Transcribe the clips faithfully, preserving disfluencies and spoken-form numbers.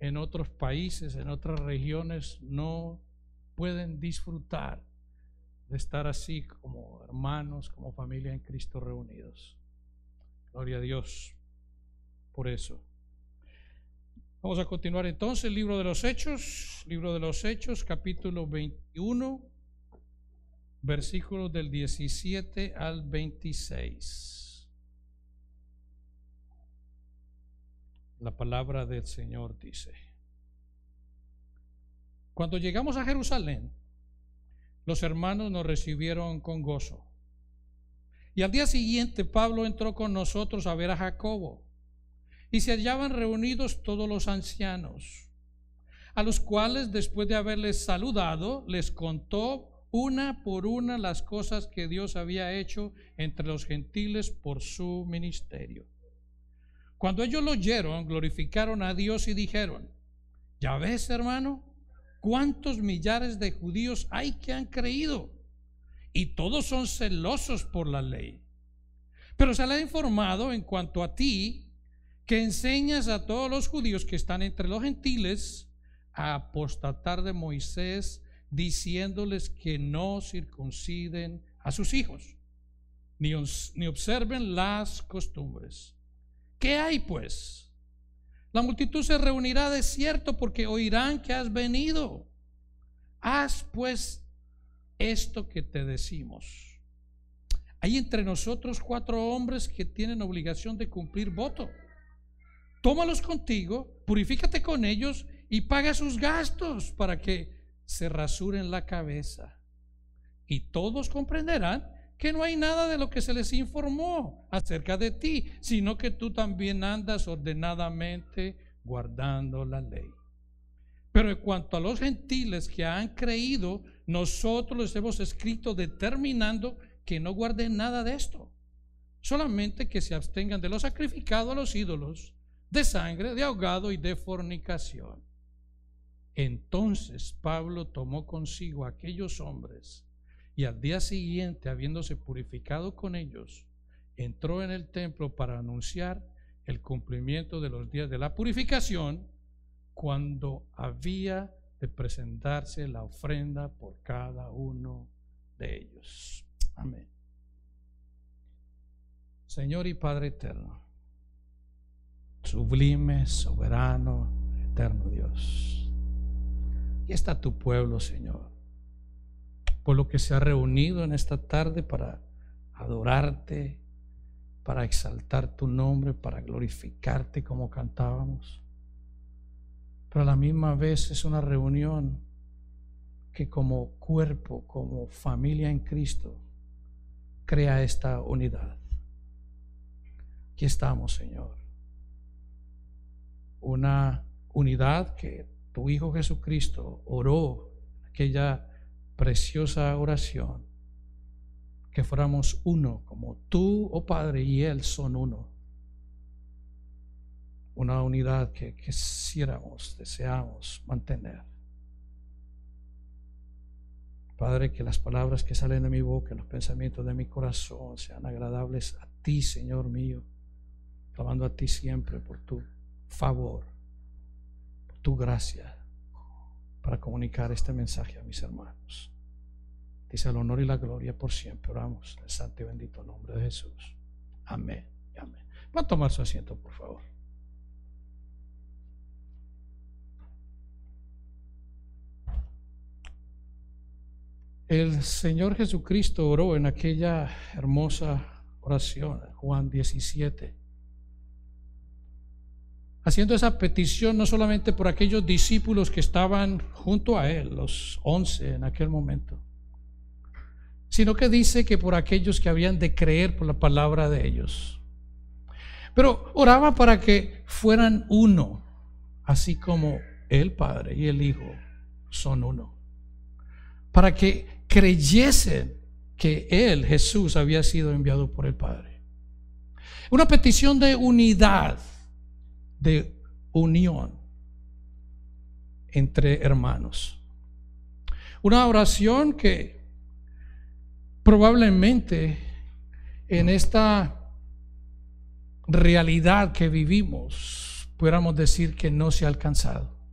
en otros países, en otras regiones, no pueden disfrutar de estar así como hermanos, como familia en Cristo reunidos. Gloria a Dios por eso. Vamos a continuar entonces el libro de los Hechos, libro de los Hechos, capítulo veintiuno, versículos del diecisiete al veintiséis. La palabra del Señor dice: cuando llegamos a Jerusalén, los hermanos nos recibieron con gozo. Y al día siguiente Pablo entró con nosotros a ver a Jacobo, y se hallaban reunidos todos los ancianos, a los cuales, después de haberles saludado, les contó una por una las cosas que Dios había hecho entre los gentiles por su ministerio. Cuando ellos lo oyeron, glorificaron a Dios y dijeron: ya ves, hermano, cuántos millares de judíos hay que han creído, y todos son celosos por la ley. Pero se le ha informado en cuanto a ti, que enseñas a todos los judíos que están entre los gentiles a apostatar de Moisés, diciéndoles que no circunciden a sus hijos, ni, ni observen las costumbres. ¿Qué hay pues? La multitud se reunirá de cierto, porque oirán que has venido. Haz pues esto que te decimos. Hay entre nosotros cuatro hombres que tienen obligación de cumplir voto. Tómalos contigo, purifícate con ellos y paga sus gastos para que se rasuren la cabeza. Y todos comprenderán que no hay nada de lo que se les informó acerca de ti, sino que tú también andas ordenadamente guardando la ley. Pero en cuanto a los gentiles que han creído, nosotros les hemos escrito determinando que no guarden nada de esto, solamente que se abstengan de lo sacrificado a los ídolos, de sangre, de ahogado y de fornicación. Entonces Pablo tomó consigo a aquellos hombres, y al día siguiente, habiéndose purificado con ellos, entró en el templo para anunciar el cumplimiento de los días de la purificación, cuando había de presentarse la ofrenda por cada uno de ellos. Amén. Señor y Padre eterno, sublime, soberano, eterno Dios, y está tu pueblo, Señor, por lo que se ha reunido en esta tarde para adorarte, para exaltar tu nombre, para glorificarte como cantábamos. Pero a la misma vez es una reunión que como cuerpo, como familia en Cristo, crea esta unidad. Aquí estamos, Señor. Una unidad que tu Hijo Jesucristo oró, aquella preciosa oración, que fuéramos uno, como tú, oh Padre, y Él son uno. Una unidad que quisiéramos, deseamos mantener. Padre, que las palabras que salen de mi boca, los pensamientos de mi corazón sean agradables a ti, Señor mío, clamando a ti siempre por tu favor, por tu gracia, para comunicar este mensaje a mis hermanos. Dice el honor y la gloria por siempre. Oramos en el santo y bendito nombre de Jesús. Amén y amén. Van a tomar su asiento, por favor. El Señor Jesucristo oró en aquella hermosa oración, Juan diecisiete, haciendo esa petición no solamente por aquellos discípulos que estaban junto a Él, los once en aquel momento, sino que dice que por aquellos que habían de creer por la palabra de ellos. Pero oraba para que fueran uno, así como el Padre y el Hijo son uno, para que creyesen que Él, Jesús, había sido enviado por el Padre. Una petición de unidad, de unión entre hermanos. Una oración que probablemente en esta realidad que vivimos pudiéramos decir que no se ha alcanzado.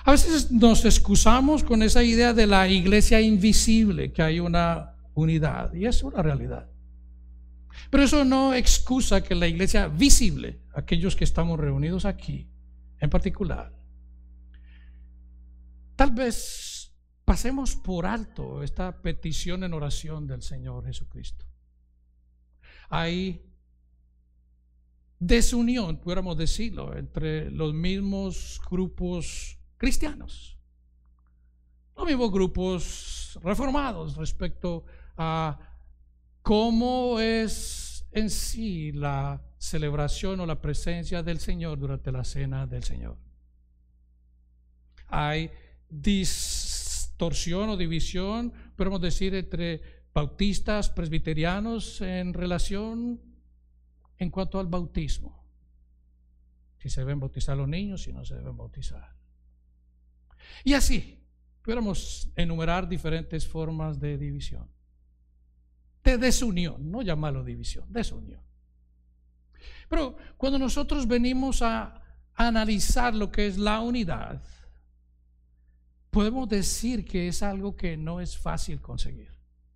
A veces nos excusamos con esa idea de la iglesia invisible, que hay una unidad, y es una realidad. Pero eso no excusa que la iglesia visible, aquellos que estamos reunidos aquí en particular, tal vez pasemos por alto esta petición en oración del Señor Jesucristo. Hay desunión, pudiéramos decirlo, entre los mismos grupos cristianos, los mismos grupos reformados respecto a cómo es en sí la celebración o la presencia del Señor durante la cena del Señor. Hay distorsión o división, podemos decir, entre bautistas, presbiterianos en relación en cuanto al bautismo. Si se deben bautizar los niños, si no se deben bautizar. Y así, pudiéramos enumerar diferentes formas de división. De desunión, no llamarlo división, desunión. Pero cuando nosotros venimos a analizar lo que es la unidad, podemos decir que es algo que no es fácil conseguir.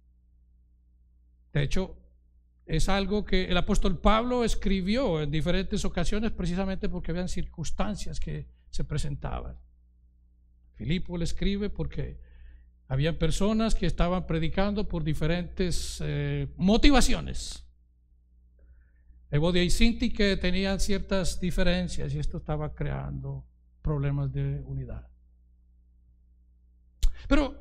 De hecho, es algo que el apóstol Pablo escribió en diferentes ocasiones precisamente porque habían circunstancias que se presentaban. Filipo le escribe porque había personas que estaban predicando por diferentes eh, motivaciones. Evodia y Sintique tenían ciertas diferencias y esto estaba creando problemas de unidad. Pero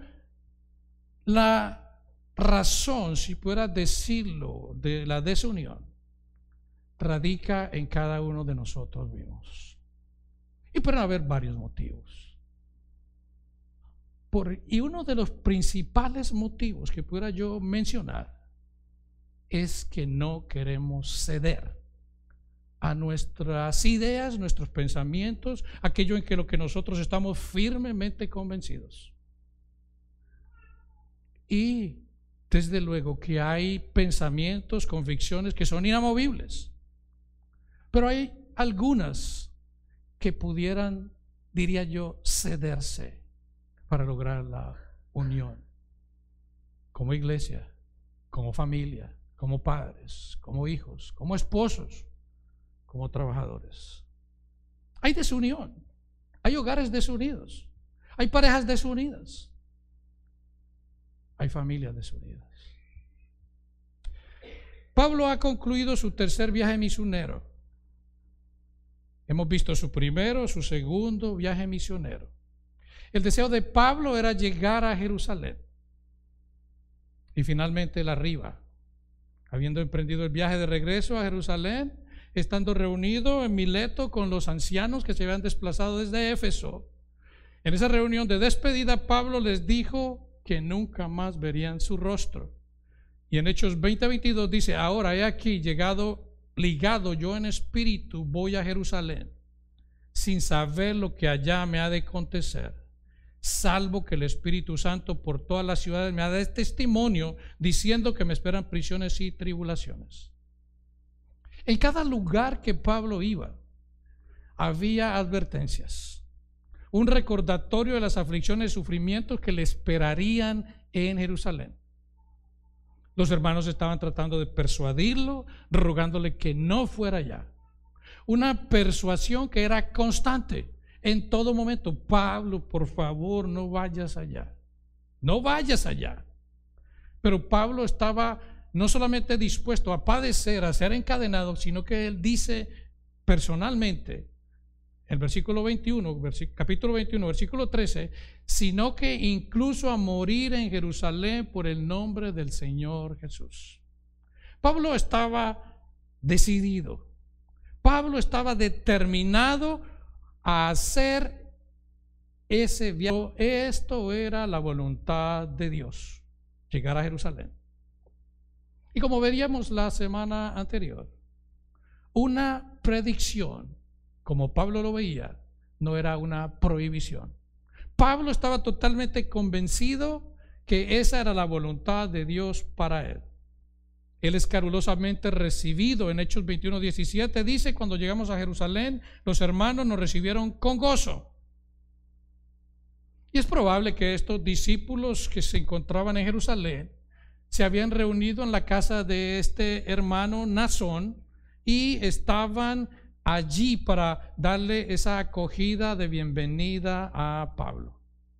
la razón, si pudiera decirlo, de la desunión radica en cada uno de nosotros mismos. Y pueden haber varios motivos. Por, y uno de los principales motivos que pudiera yo mencionar es que no queremos ceder a nuestras ideas, nuestros pensamientos, aquello en que lo que nosotros estamos firmemente convencidos. Y desde luego que hay pensamientos, convicciones que son inamovibles, pero hay algunas que pudieran, diría yo, cederse para lograr la unión como iglesia, como familia, como padres, como hijos, como esposos, como trabajadores. Hay desunión, hay hogares desunidos, hay parejas desunidas, hay familias desunidas. Pablo ha concluido su tercer viaje misionero. Hemos visto su primero, su segundo viaje misionero. El deseo de Pablo era llegar a Jerusalén y finalmente él arriba, habiendo emprendido el viaje de regreso a Jerusalén, estando reunido en Mileto con los ancianos que se habían desplazado desde Éfeso. En esa reunión de despedida, Pablo les dijo que nunca más verían su rostro. Y en Hechos veinte veintidós dice: ahora he aquí llegado, ligado yo en espíritu, voy a Jerusalén, sin saber lo que allá me ha de acontecer, salvo que el Espíritu Santo por todas las ciudades me ha dado testimonio, diciendo que me esperan prisiones y tribulaciones. En cada lugar que Pablo iba, había advertencias, un recordatorio de las aflicciones y sufrimientos que le esperarían en Jerusalén. Los hermanos estaban tratando de persuadirlo, rogándole que no fuera allá. Una persuasión que era constante en todo momento. Pablo, por favor, no vayas allá. No vayas allá. Pero Pablo estaba no solamente dispuesto a padecer, a ser encadenado, sino que él dice personalmente, el versículo veintiuno, capítulo veintiuno, versículo trece, sino que incluso a morir en Jerusalén por el nombre del Señor Jesús. Pablo estaba decidido. Pablo estaba determinado a hacer ese viaje. Esto era la voluntad de Dios, llegar a Jerusalén. Y como veríamos la semana anterior, una predicción, como Pablo lo veía, no era una prohibición. Pablo estaba totalmente convencido que esa era la voluntad de Dios para él. Él escarulosamente recibido en Hechos veintiuno diecisiete dice: cuando llegamos a Jerusalén, los hermanos nos recibieron con gozo. Y es probable que estos discípulos que se encontraban en Jerusalén se habían reunido en la casa de este hermano Nasón y estaban allí para darle esa acogida de bienvenida a Pablo.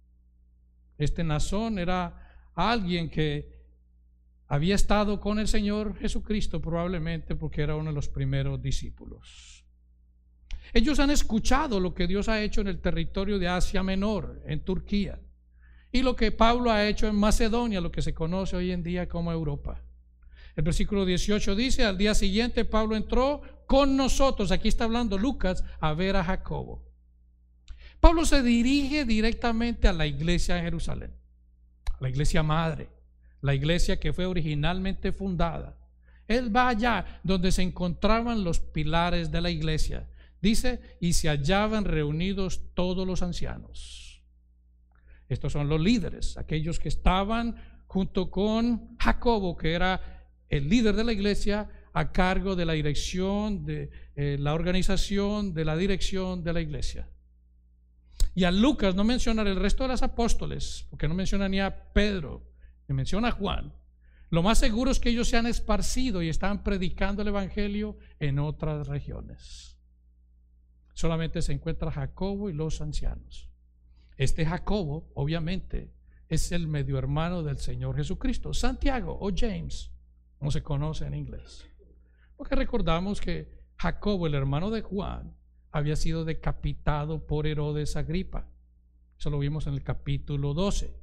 Este Nasón era alguien que había estado con el Señor Jesucristo, probablemente porque era uno de los primeros discípulos. Ellos han escuchado lo que Dios ha hecho en el territorio de Asia Menor, en Turquía, y lo que Pablo ha hecho en Macedonia, lo que se conoce hoy en día como Europa. El versículo dieciocho dice: al día siguiente Pablo entró con nosotros, aquí está hablando Lucas, a ver a Jacobo. Pablo se dirige directamente a la iglesia de Jerusalén, a la iglesia madre, la iglesia que fue originalmente fundada. Él va allá donde se encontraban los pilares de la iglesia. Dice: y se hallaban reunidos todos los ancianos. Estos son los líderes, aquellos que estaban junto con Jacobo, que era el líder de la iglesia, a cargo de la dirección, de eh, la organización, de la dirección de la iglesia. Y a Lucas no menciona el resto de los apóstoles, porque no menciona ni a Pedro, ni menciona a Juan. Lo más seguro es que ellos se han esparcido y están predicando el evangelio en otras regiones. Solamente se encuentra Jacobo y los ancianos. Este Jacobo, obviamente, es el medio hermano del Señor Jesucristo, Santiago o James, como se conoce en inglés. Porque recordamos que Jacobo, el hermano de Juan, había sido decapitado por Herodes Agripa. Eso lo vimos en el capítulo doce.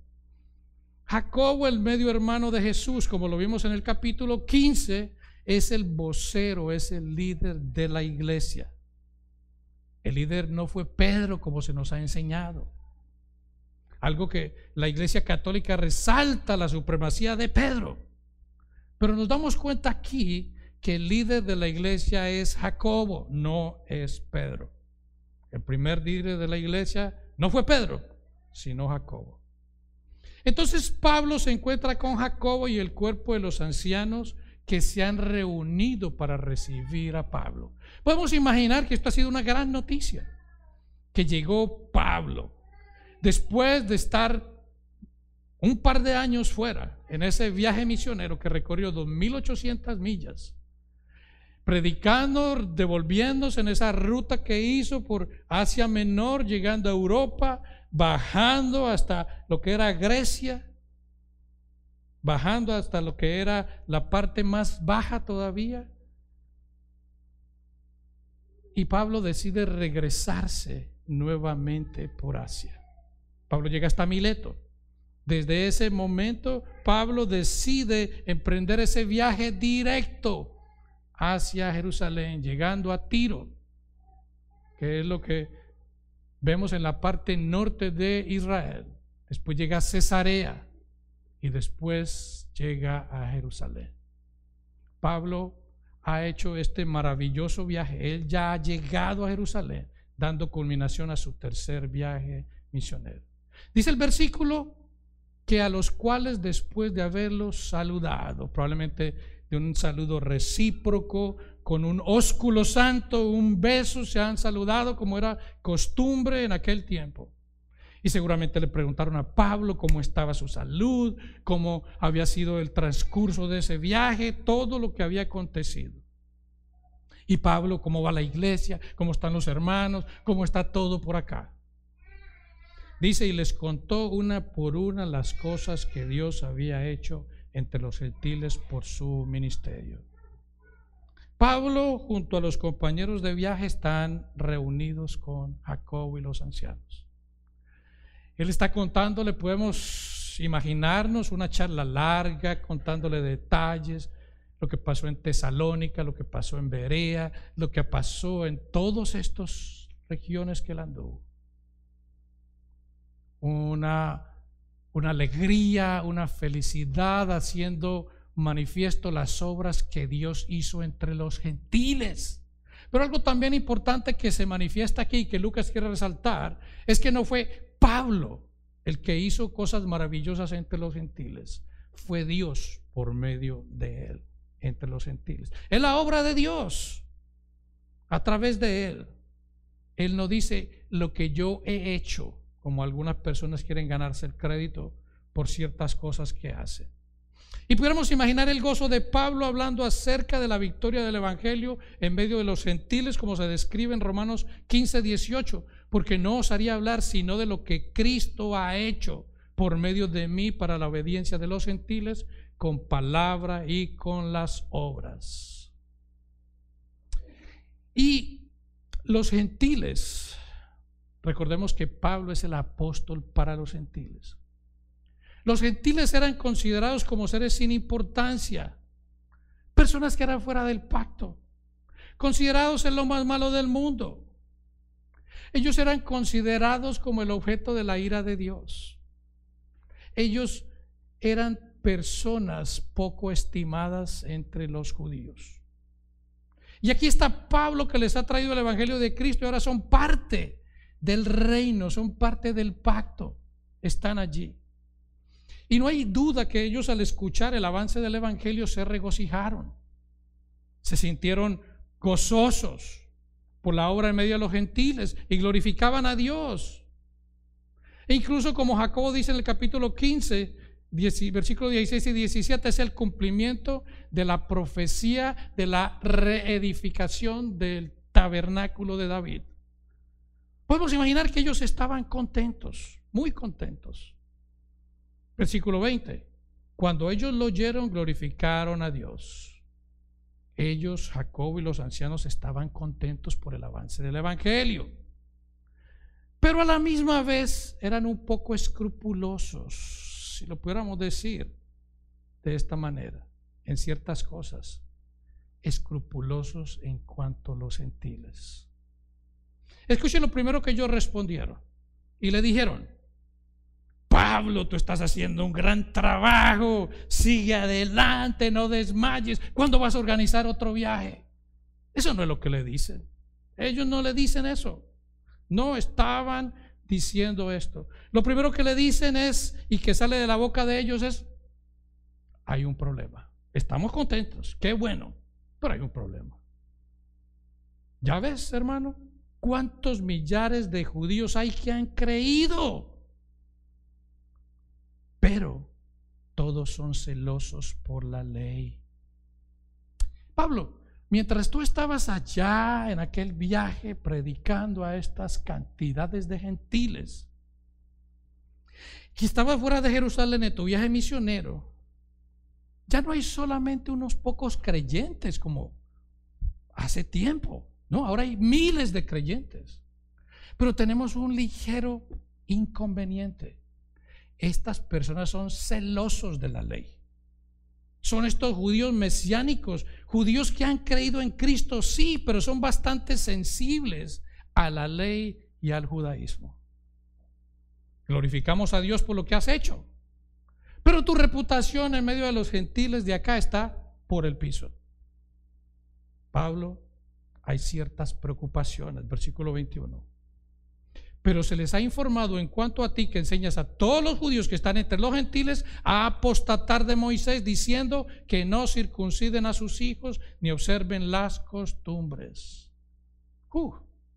Jacobo, el medio hermano de Jesús, como lo vimos en el capítulo quince, es el vocero, es el líder de la iglesia. El líder no fue Pedro, como se nos ha enseñado. Algo que la Iglesia Católica resalta, la supremacía de Pedro. Pero nos damos cuenta aquí que el líder de la iglesia es Jacobo, no es Pedro. El primer líder de la iglesia no fue Pedro, sino Jacobo. Entonces Pablo se encuentra con Jacobo y el cuerpo de los ancianos que se han reunido para recibir a Pablo. Podemos imaginar que esto ha sido una gran noticia, que llegó Pablo después de estar un par de años fuera en ese viaje misionero que recorrió dos mil ochocientas millas, predicando, devolviéndose en esa ruta que hizo por Asia Menor, llegando a Europa, bajando hasta lo que era Grecia, bajando hasta lo que era la parte más baja todavía. Y Pablo decide regresarse nuevamente por Asia. Pablo llega hasta Mileto. Desde ese momento Pablo decide emprender ese viaje directo hacia Jerusalén, llegando a Tiro, que es lo que vemos en la parte norte de Israel. Después llega a Cesarea y después llega a Jerusalén. Pablo ha hecho este maravilloso viaje. Él ya ha llegado a Jerusalén, dando culminación a su tercer viaje misionero. Dice el versículo que a los cuales después de haberlos saludado, probablemente de un saludo recíproco, con un ósculo santo, un beso, se han saludado como era costumbre en aquel tiempo. Y seguramente le preguntaron a Pablo cómo estaba su salud, cómo había sido el transcurso de ese viaje, todo lo que había acontecido. Y Pablo, cómo va la iglesia, cómo están los hermanos, cómo está todo por acá. Dice: y les contó una por una las cosas que Dios había hecho entre los gentiles por su ministerio. Pablo junto a los compañeros de viaje están reunidos con Jacobo y los ancianos. Él está contándole, podemos imaginarnos una charla larga, contándole detalles, lo que pasó en Tesalónica, lo que pasó en Berea, lo que pasó en todas estas regiones que él anduvo. Una, una alegría, una felicidad, haciendo manifiesto las obras que Dios hizo entre los gentiles. Pero algo también importante que se manifiesta aquí, que Lucas quiere resaltar, es que no fue Pablo el que hizo cosas maravillosas entre los gentiles, fue Dios por medio de él entre los gentiles. Es la obra de Dios a través de él. Él no dice lo que yo he hecho, como algunas personas quieren ganarse el crédito por ciertas cosas que hacen. Y pudiéramos imaginar el gozo de Pablo hablando acerca de la victoria del Evangelio en medio de los gentiles, como se describe en Romanos quince, dieciocho, porque no osaría hablar sino de lo que Cristo ha hecho por medio de mí para la obediencia de los gentiles, con palabra y con las obras. Y los gentiles, recordemos que Pablo es el apóstol para los gentiles. Los gentiles eran considerados como seres sin importancia, personas que eran fuera del pacto, considerados en lo más malo del mundo. Ellos eran considerados como el objeto de la ira de Dios. Ellos eran personas poco estimadas entre los judíos. Y aquí está Pablo, que les ha traído el Evangelio de Cristo, y ahora son parte del reino, son parte del pacto, están allí. Y no hay duda que ellos, al escuchar el avance del Evangelio, se regocijaron, se sintieron gozosos por la obra en medio de los gentiles y glorificaban a Dios. E incluso, como Jacobo dice en el capítulo quince, versículos dieciséis y diecisiete, es el cumplimiento de la profecía de la reedificación del tabernáculo de David. Podemos imaginar que ellos estaban contentos, muy contentos. Versículo veinte, cuando ellos lo oyeron, glorificaron a Dios. Ellos, Jacobo y los ancianos, estaban contentos por el avance del Evangelio, pero a la misma vez eran un poco escrupulosos, si lo pudiéramos decir de esta manera, en ciertas cosas, escrupulosos en cuanto a los gentiles. Escuchen lo primero que ellos respondieron y le dijeron: Pablo, tú estás haciendo un gran trabajo, sigue adelante, no desmayes. ¿Cuándo vas a organizar otro viaje? Eso no es lo que le dicen. Ellos no le dicen eso. No estaban diciendo esto. Lo primero que le dicen es, y que sale de la boca de ellos es: hay un problema. Estamos contentos, qué bueno, pero hay un problema. ¿Ya ves, hermano? ¿Cuántos millares de judíos hay que han creído? Pero todos son celosos por la ley. Pablo, mientras tú estabas allá en aquel viaje predicando a estas cantidades de gentiles, que estabas fuera de Jerusalén en tu viaje misionero, ya no hay solamente unos pocos creyentes como hace tiempo. No, ahora hay miles de creyentes. Pero tenemos un ligero inconveniente. Estas personas son celosos de la ley. Son estos judíos mesiánicos, judíos que han creído en Cristo, sí, pero son bastante sensibles a la ley y al judaísmo. Glorificamos a Dios por lo que has hecho, pero tu reputación en medio de los gentiles de acá está por el piso. Pablo, hay ciertas preocupaciones, versículo veintiuno. Pero se les ha informado en cuanto a ti, que enseñas a todos los judíos que están entre los gentiles a apostatar de Moisés, diciendo que no circunciden a sus hijos ni observen las costumbres. Uh.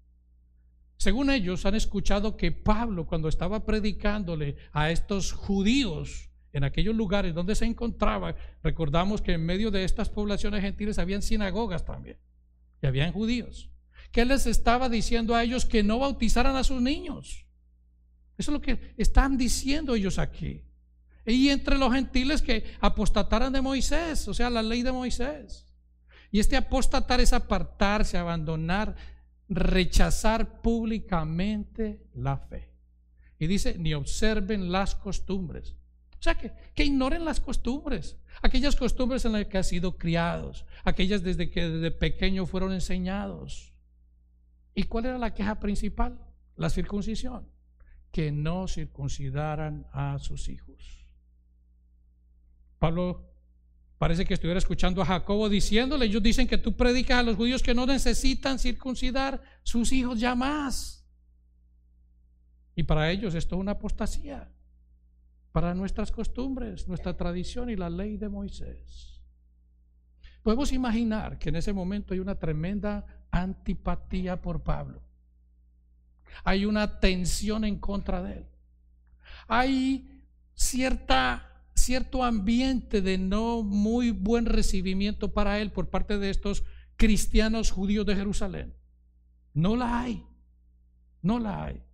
Según ellos, han escuchado que Pablo, cuando estaba predicándole a estos judíos en aquellos lugares donde se encontraba, recordamos que en medio de estas poblaciones gentiles habían sinagogas también, y habían judíos, que les estaba diciendo a ellos que no bautizaran a sus niños. Eso es lo que están diciendo ellos aquí. Y entre los gentiles que apostataran de Moisés, o sea, la ley de Moisés. Y este apostatar es apartarse, abandonar, rechazar públicamente la fe. Y dice, ni observen las costumbres. O sea, que, que ignoren las costumbres, aquellas costumbres en las que han sido criados, aquellas desde que desde pequeño fueron enseñados. ¿Y cuál era la queja principal? La circuncisión, que no circuncidaran a sus hijos. Pablo parece que estuviera escuchando a Jacobo diciéndole, ellos dicen que tú predicas a los judíos que no necesitan circuncidar sus hijos ya más. Y para ellos esto es una apostasía, para nuestras costumbres, nuestra tradición y la ley de Moisés. Podemos imaginar que en ese momento hay una tremenda antipatía por Pablo. Hay una tensión en contra de él. Hay cierta, cierto ambiente de no muy buen recibimiento para él por parte de estos cristianos judíos de Jerusalén. No la hay, no la hay.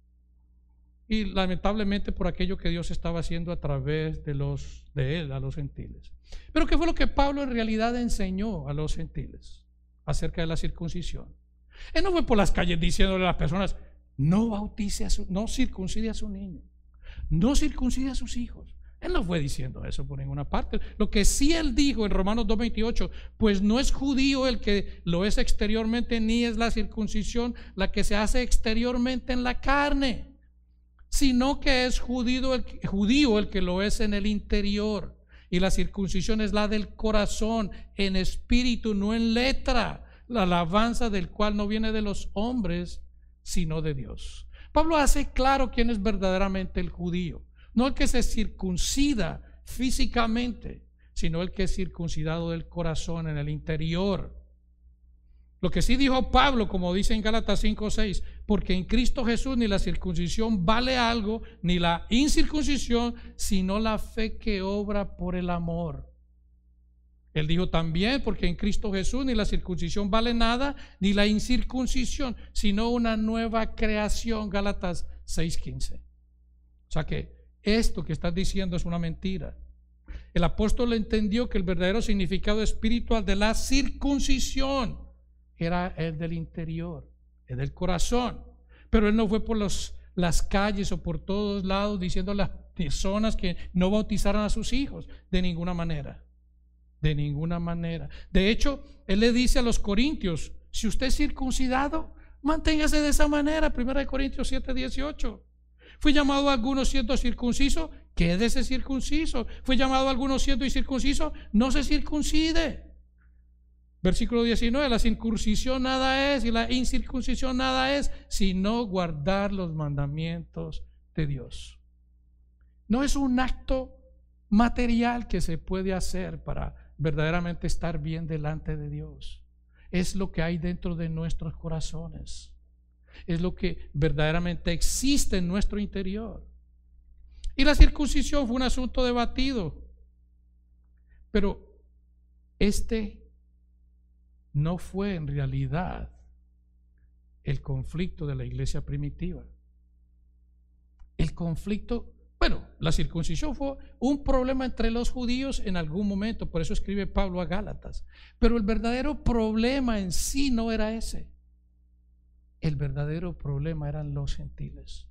Y lamentablemente por aquello que Dios estaba haciendo a través de, los, de él a los gentiles. Pero ¿qué fue lo que Pablo en realidad enseñó a los gentiles acerca de la circuncisión? Él no fue por las calles diciéndole a las personas: no bautice a su, no circuncide a su niño, no circuncide a sus hijos. Él no fue diciendo eso por ninguna parte. Lo que sí él dijo en Romanos dos veintiocho: pues no es judío el que lo es exteriormente, ni es la circuncisión la que se hace exteriormente en la carne, sino que es judío el, judío el que lo es en el interior. Y la circuncisión es la del corazón, en espíritu, no en letra, la alabanza del cual no viene de los hombres, sino de Dios. Pablo hace claro quién es verdaderamente el judío. No el que se circuncida físicamente, sino el que es circuncidado del corazón, en el interior. Lo que sí dijo Pablo, como dice en Gálatas cinco seis: porque en Cristo Jesús ni la circuncisión vale algo, ni la incircuncisión, sino la fe que obra por el amor. Él dijo también: porque en Cristo Jesús ni la circuncisión vale nada, ni la incircuncisión, sino una nueva creación. Gálatas seis quince. O sea que esto que estás diciendo es una mentira. El apóstol entendió que el verdadero significado espiritual de la circuncisión era el del interior, el del corazón. Pero él no fue por los, las calles o por todos lados diciendo a las personas que no bautizaran a sus hijos. De ninguna manera, de ninguna manera. De hecho, él le dice a los corintios: si usted es circuncidado, manténgase de esa manera. Primera de Corintios siete dieciocho. Fue llamado a algunos siendo circunciso, quédese circunciso. Fue llamado a algunos siendo incircunciso, no se circuncide. Versículo diecinueve: la circuncisión nada es y la incircuncisión nada es, sino guardar los mandamientos de Dios. No es un acto material que se puede hacer para verdaderamente estar bien delante de Dios. Es lo que hay dentro de nuestros corazones. Es lo que verdaderamente existe en nuestro interior. Y la circuncisión fue un asunto debatido, pero este no fue en realidad el conflicto de la iglesia primitiva. El conflicto, bueno, la circuncisión fue un problema entre los judíos en algún momento, por eso escribe Pablo a Gálatas. Pero el verdadero problema en sí no era ese. El verdadero problema eran los gentiles.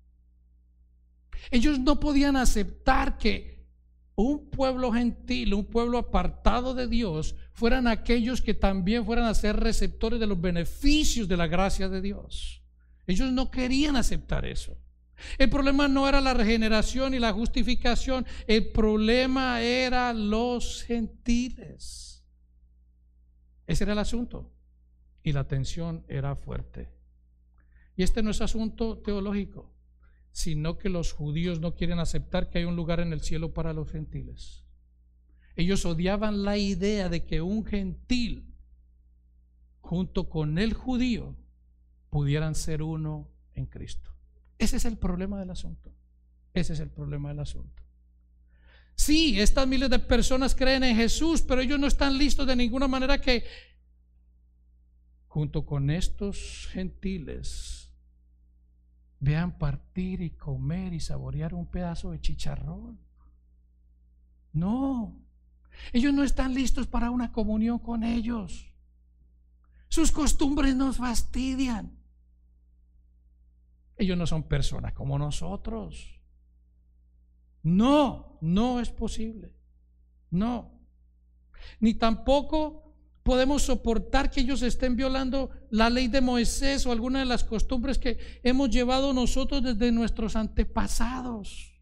Ellos no podían aceptar que un pueblo gentil, un pueblo apartado de Dios, fueran aquellos que también fueran a ser receptores de los beneficios de la gracia de Dios. Ellos no querían aceptar eso. El problema no era la regeneración y la justificación, el problema era los gentiles. Ese era el asunto, y la tensión era fuerte. Y este no es asunto teológico, sino que los judíos no quieren aceptar que hay un lugar en el cielo para los gentiles. Ellos odiaban la idea de que un gentil junto con el judío pudieran ser uno en Cristo. Ese es el problema del asunto. Ese es el problema del asunto. Sí, estas miles de personas creen en Jesús, pero ellos no están listos de ninguna manera que junto con estos gentiles vean partir y comer y saborear un pedazo de chicharrón. No, ellos no están listos para una comunión con ellos. Sus costumbres nos fastidian. Ellos no son personas como nosotros. No, no es posible. No. Ni tampoco podemos soportar que ellos estén violando la ley de Moisés o alguna de las costumbres que hemos llevado nosotros desde nuestros antepasados.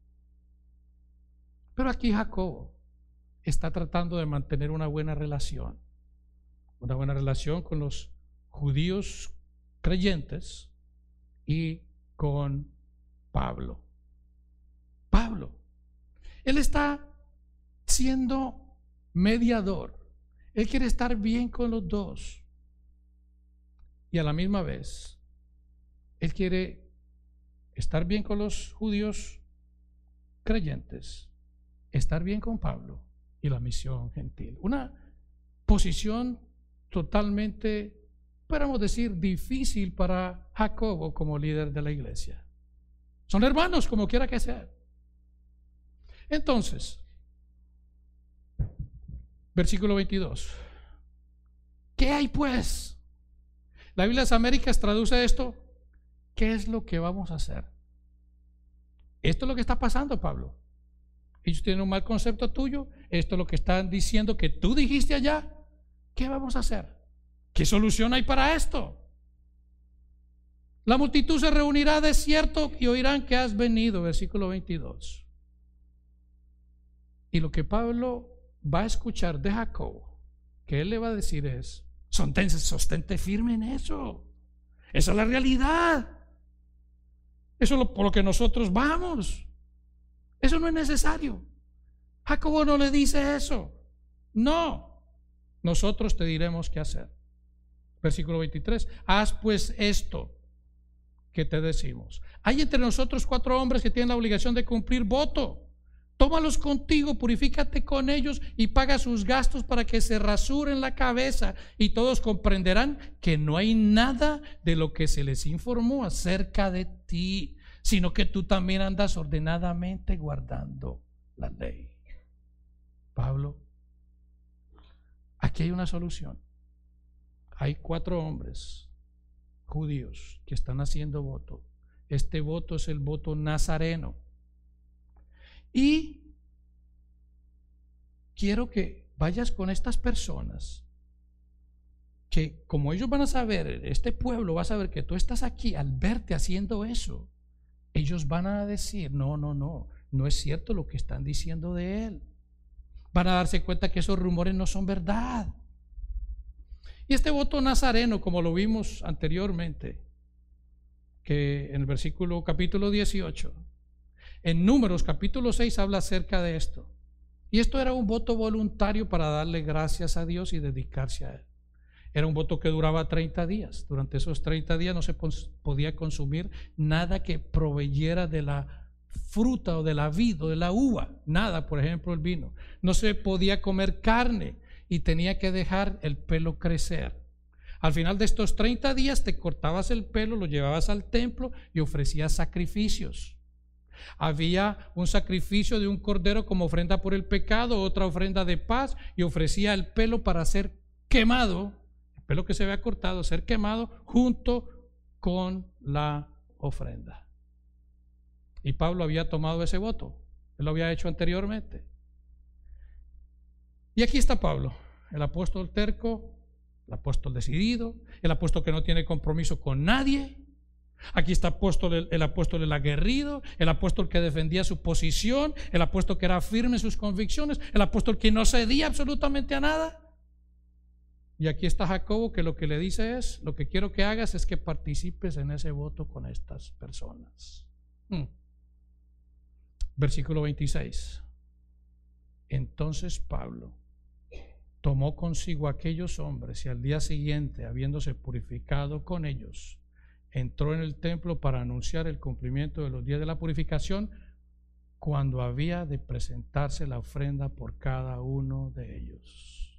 Pero aquí Jacobo está tratando de mantener una buena relación, una buena relación con los judíos creyentes y con Pablo. Pablo, él está siendo mediador. Él quiere estar bien con los dos y a la misma vez Él quiere estar bien con los judíos creyentes, estar bien con Pablo y la misión gentil. Una posición totalmente, podemos decir, difícil para Jacobo como líder de la iglesia. Son hermanos, como quiera que sea. Entonces, versículo veintidós. ¿Qué hay pues? La Biblia de las Américas traduce esto: ¿qué es lo que vamos a hacer? Esto es lo que está pasando, Pablo. Ellos tienen un mal concepto tuyo. Esto es lo que están diciendo que tú dijiste allá. ¿Qué vamos a hacer? ¿Qué solución hay para esto? La multitud se reunirá de cierto y oirán que has venido. Versículo veintidós. Y lo que Pablo va a escuchar de Jacobo, que él le va a decir es: sostente, sostente firme en eso. Esa es la realidad. Eso es lo, por lo que nosotros vamos. Eso no es necesario. Jacobo no le dice eso. No. Nosotros te diremos qué hacer. Versículo veintitrés. Haz pues esto que te decimos. Hay entre nosotros cuatro hombres que tienen la obligación de cumplir voto. Tómalos contigo, purifícate con ellos y paga sus gastos para que se rasuren la cabeza, y todos comprenderán que no hay nada de lo que se les informó acerca de ti, sino que tú también andas ordenadamente guardando la ley. Pablo, aquí hay una solución. Hay cuatro hombres judíos que están haciendo voto. Este voto es el voto nazareno. Y quiero que vayas con estas personas, que como ellos van a saber, este pueblo va a saber que tú estás aquí, al verte haciendo eso, ellos van a decir: no, no, no, no es cierto lo que están diciendo de él. Van a darse cuenta que esos rumores no son verdad. Y este voto nazareno, como lo vimos anteriormente, que en el versículo capítulo dieciocho, en Números capítulo seis habla acerca de esto. Y esto era un voto voluntario para darle gracias a Dios y dedicarse a Él. Era un voto que duraba treinta días. Durante esos treinta días no se podía consumir nada que proveyera de la fruta o de la vid o de la uva. Nada, por ejemplo, el vino. No se podía comer carne y tenía que dejar el pelo crecer. Al final de estos treinta días te cortabas el pelo, lo llevabas al templo y ofrecías sacrificios. Había un sacrificio de un cordero como ofrenda por el pecado, otra ofrenda de paz, y ofrecía el pelo para ser quemado, el pelo que se había cortado, ser quemado junto con la ofrenda. Y Pablo había tomado ese voto, él lo había hecho anteriormente. Y aquí está Pablo, el apóstol terco, el apóstol decidido, el apóstol que no tiene compromiso con nadie. Aquí está apóstol, el, el apóstol el aguerrido, el apóstol que defendía su posición, el apóstol que era firme en sus convicciones, el apóstol que no cedía absolutamente a nada. Y aquí está Jacobo, que lo que le dice es: lo que quiero que hagas es que participes en ese voto con estas personas. hmm. Versículo veintiséis. Entonces Pablo tomó consigo a aquellos hombres y al día siguiente, habiéndose purificado con ellos, entró en el templo para anunciar el cumplimiento de los días de la purificación, cuando había de presentarse la ofrenda por cada uno de ellos.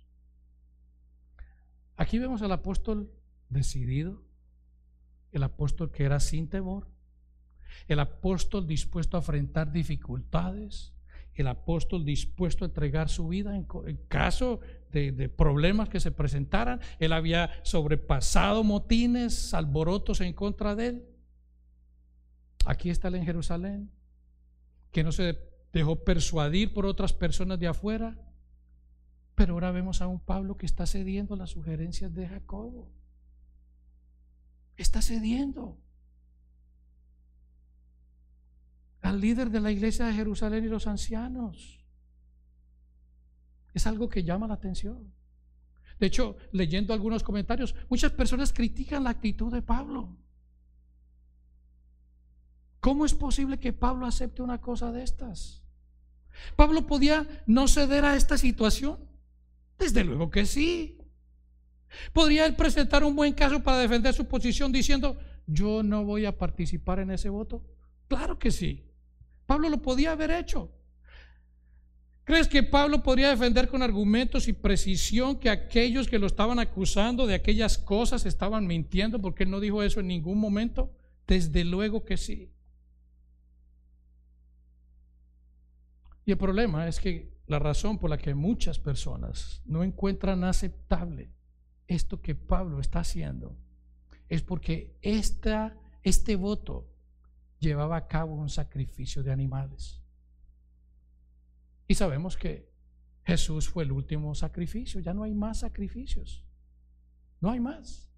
Aquí vemos al apóstol decidido, el apóstol que era sin temor, el apóstol dispuesto a enfrentar dificultades, el apóstol dispuesto a entregar su vida en, en caso de, de problemas que se presentaran. Él había sobrepasado motines, alborotos en contra de él. Aquí está él en Jerusalén, que no se dejó persuadir por otras personas de afuera. Pero ahora vemos a un Pablo que está cediendo a las sugerencias de Jacobo. Está cediendo al líder de la iglesia de Jerusalén y los ancianos. Es algo que llama la atención. De hecho, leyendo algunos comentarios, muchas personas critican la actitud de Pablo. ¿Cómo es posible que Pablo acepte una cosa de estas? ¿Pablo podía no ceder a esta situación? Desde luego que sí. ¿Podría él presentar un buen caso para defender su posición diciendo: yo no voy a participar en ese voto? Claro que sí. Pablo lo podía haber hecho. ¿Crees que Pablo podría defender con argumentos y precisión que aquellos que lo estaban acusando de aquellas cosas estaban mintiendo porque él no dijo eso en ningún momento? Desde luego que sí. Y el problema es que la razón por la que muchas personas no encuentran aceptable esto que Pablo está haciendo es porque esta, este voto llevaba a cabo un sacrificio de animales. Y sabemos que Jesús fue el último sacrificio, ya no hay más sacrificios, no hay más.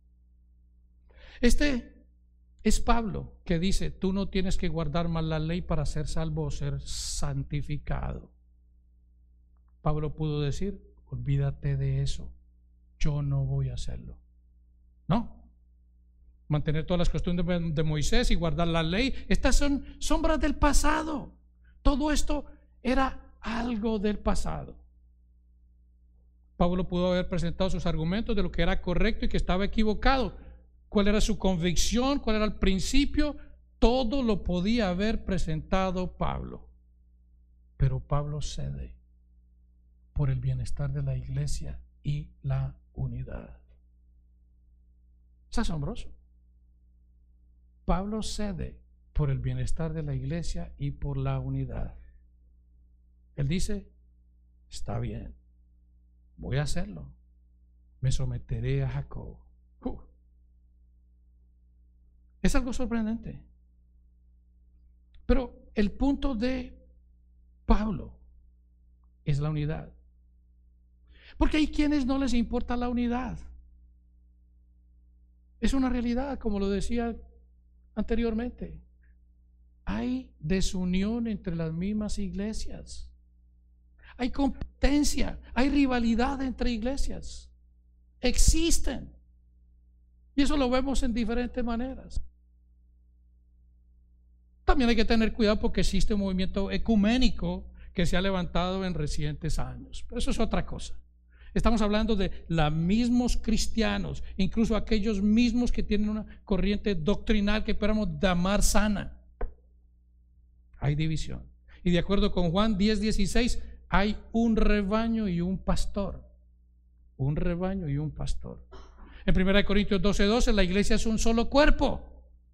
Este es Pablo que dice, tú no tienes que guardar más la ley para ser salvo o ser santificado. Pablo pudo decir, olvídate de eso, yo no voy a hacerlo. No. Mantener todas las costumbres de Moisés y guardar la ley, estas son sombras del pasado. Todo esto era algo del pasado. Pablo pudo haber presentado sus argumentos de lo que era correcto y que estaba equivocado. ¿Cuál era su convicción? ¿Cuál era el principio? Todo lo podía haber presentado Pablo. Pero Pablo cede por el bienestar de la iglesia y la unidad. Es asombroso. Pablo cede por el bienestar de la iglesia y por la unidad. Él dice, está bien, voy a hacerlo, me someteré a Jacob. Uh. Es algo sorprendente. Pero el punto de Pablo es la unidad. Porque hay quienes no les importa la unidad. Es una realidad, como lo decía anteriormente. Hay desunión entre las mismas iglesias. Hay competencia, hay rivalidad entre iglesias. Existen. Y eso lo vemos en diferentes maneras. También hay que tener cuidado porque existe un movimiento ecuménico que se ha levantado en recientes años. Pero eso es otra cosa. Estamos hablando de los mismos cristianos, incluso aquellos mismos que tienen una corriente doctrinal que esperamos llamar sana. Hay división. Y de acuerdo con Juan diez dieciséis, hay un rebaño y un pastor. Un rebaño y un pastor. En primera Corintios doce doce, la iglesia es un solo cuerpo.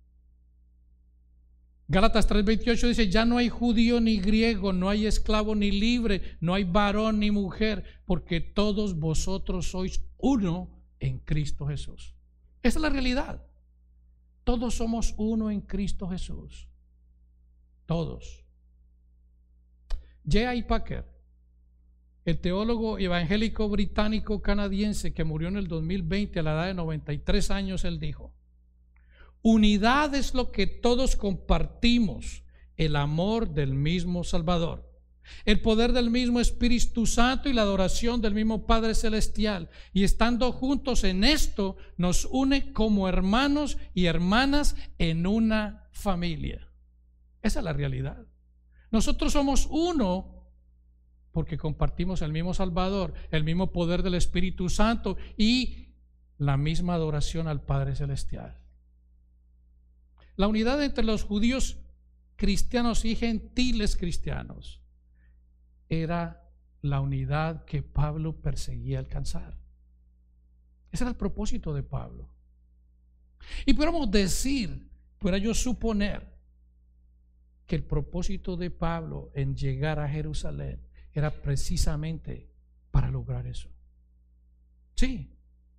Gálatas tres veintiocho dice, ya no hay judío ni griego, no hay esclavo ni libre, no hay varón ni mujer, porque todos vosotros sois uno en Cristo Jesús. Esa es la realidad. Todos somos uno en Cristo Jesús. Todos. J I Packer, el teólogo evangélico británico canadiense que murió en el dos mil veinte a la edad de noventa y tres años, él dijo, unidad es lo que todos compartimos, el amor del mismo Salvador, el poder del mismo Espíritu Santo y la adoración del mismo Padre Celestial. Y estando juntos en esto, nos une como hermanos y hermanas en una familia. Esa es la realidad. Nosotros somos uno porque compartimos el mismo Salvador, el mismo poder del Espíritu Santo y la misma adoración al Padre Celestial. La unidad entre los judíos cristianos y gentiles cristianos era la unidad que Pablo perseguía alcanzar. Ese era el propósito de Pablo. Y podemos decir, pudiera yo suponer, que el propósito de Pablo en llegar a Jerusalén era precisamente para lograr eso. Sí.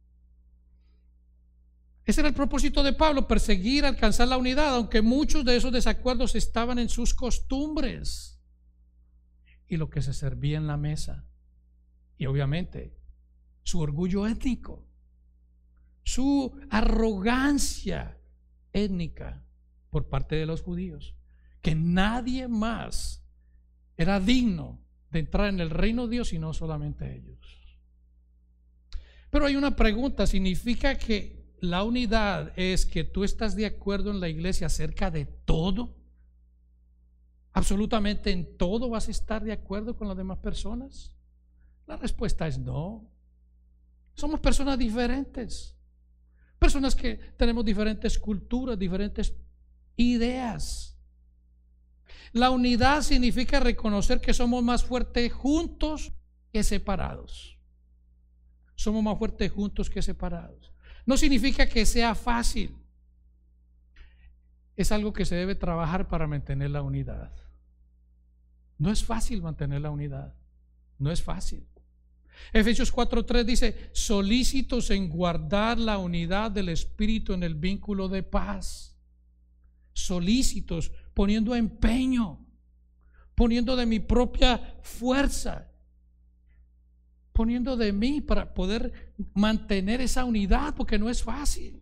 Ese era el propósito de Pablo, perseguir, alcanzar la unidad, aunque muchos de esos desacuerdos estaban en sus costumbres y lo que se servía en la mesa. Y obviamente su orgullo étnico, su arrogancia étnica por parte de los judíos, que nadie más era digno de entrar en el reino de Dios y no solamente ellos. Pero hay una pregunta, ¿significa que la unidad es que tú estás de acuerdo en la iglesia acerca de todo? ¿Absolutamente en todo vas a estar de acuerdo con las demás personas? La respuesta es no. Somos personas diferentes. Personas que tenemos diferentes culturas, diferentes ideas. La unidad significa reconocer que somos más fuertes juntos que separados. Somos más fuertes juntos que separados. No significa que sea fácil. Es algo que se debe trabajar para mantener la unidad. No es fácil mantener la unidad. No es fácil. Efesios cuatro tres dice: solícitos en guardar la unidad del Espíritu en el vínculo de paz. Solícitos, poniendo empeño, poniendo de mi propia fuerza, poniendo de mí para poder mantener esa unidad, porque no es fácil.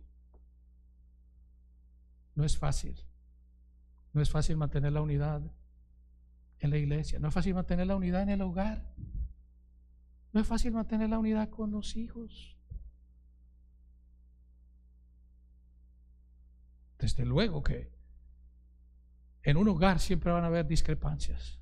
No es fácil. No es fácil mantener la unidad en la iglesia. No es fácil mantener la unidad en el hogar. No es fácil mantener la unidad con los hijos. Desde luego que en un hogar siempre van a haber discrepancias.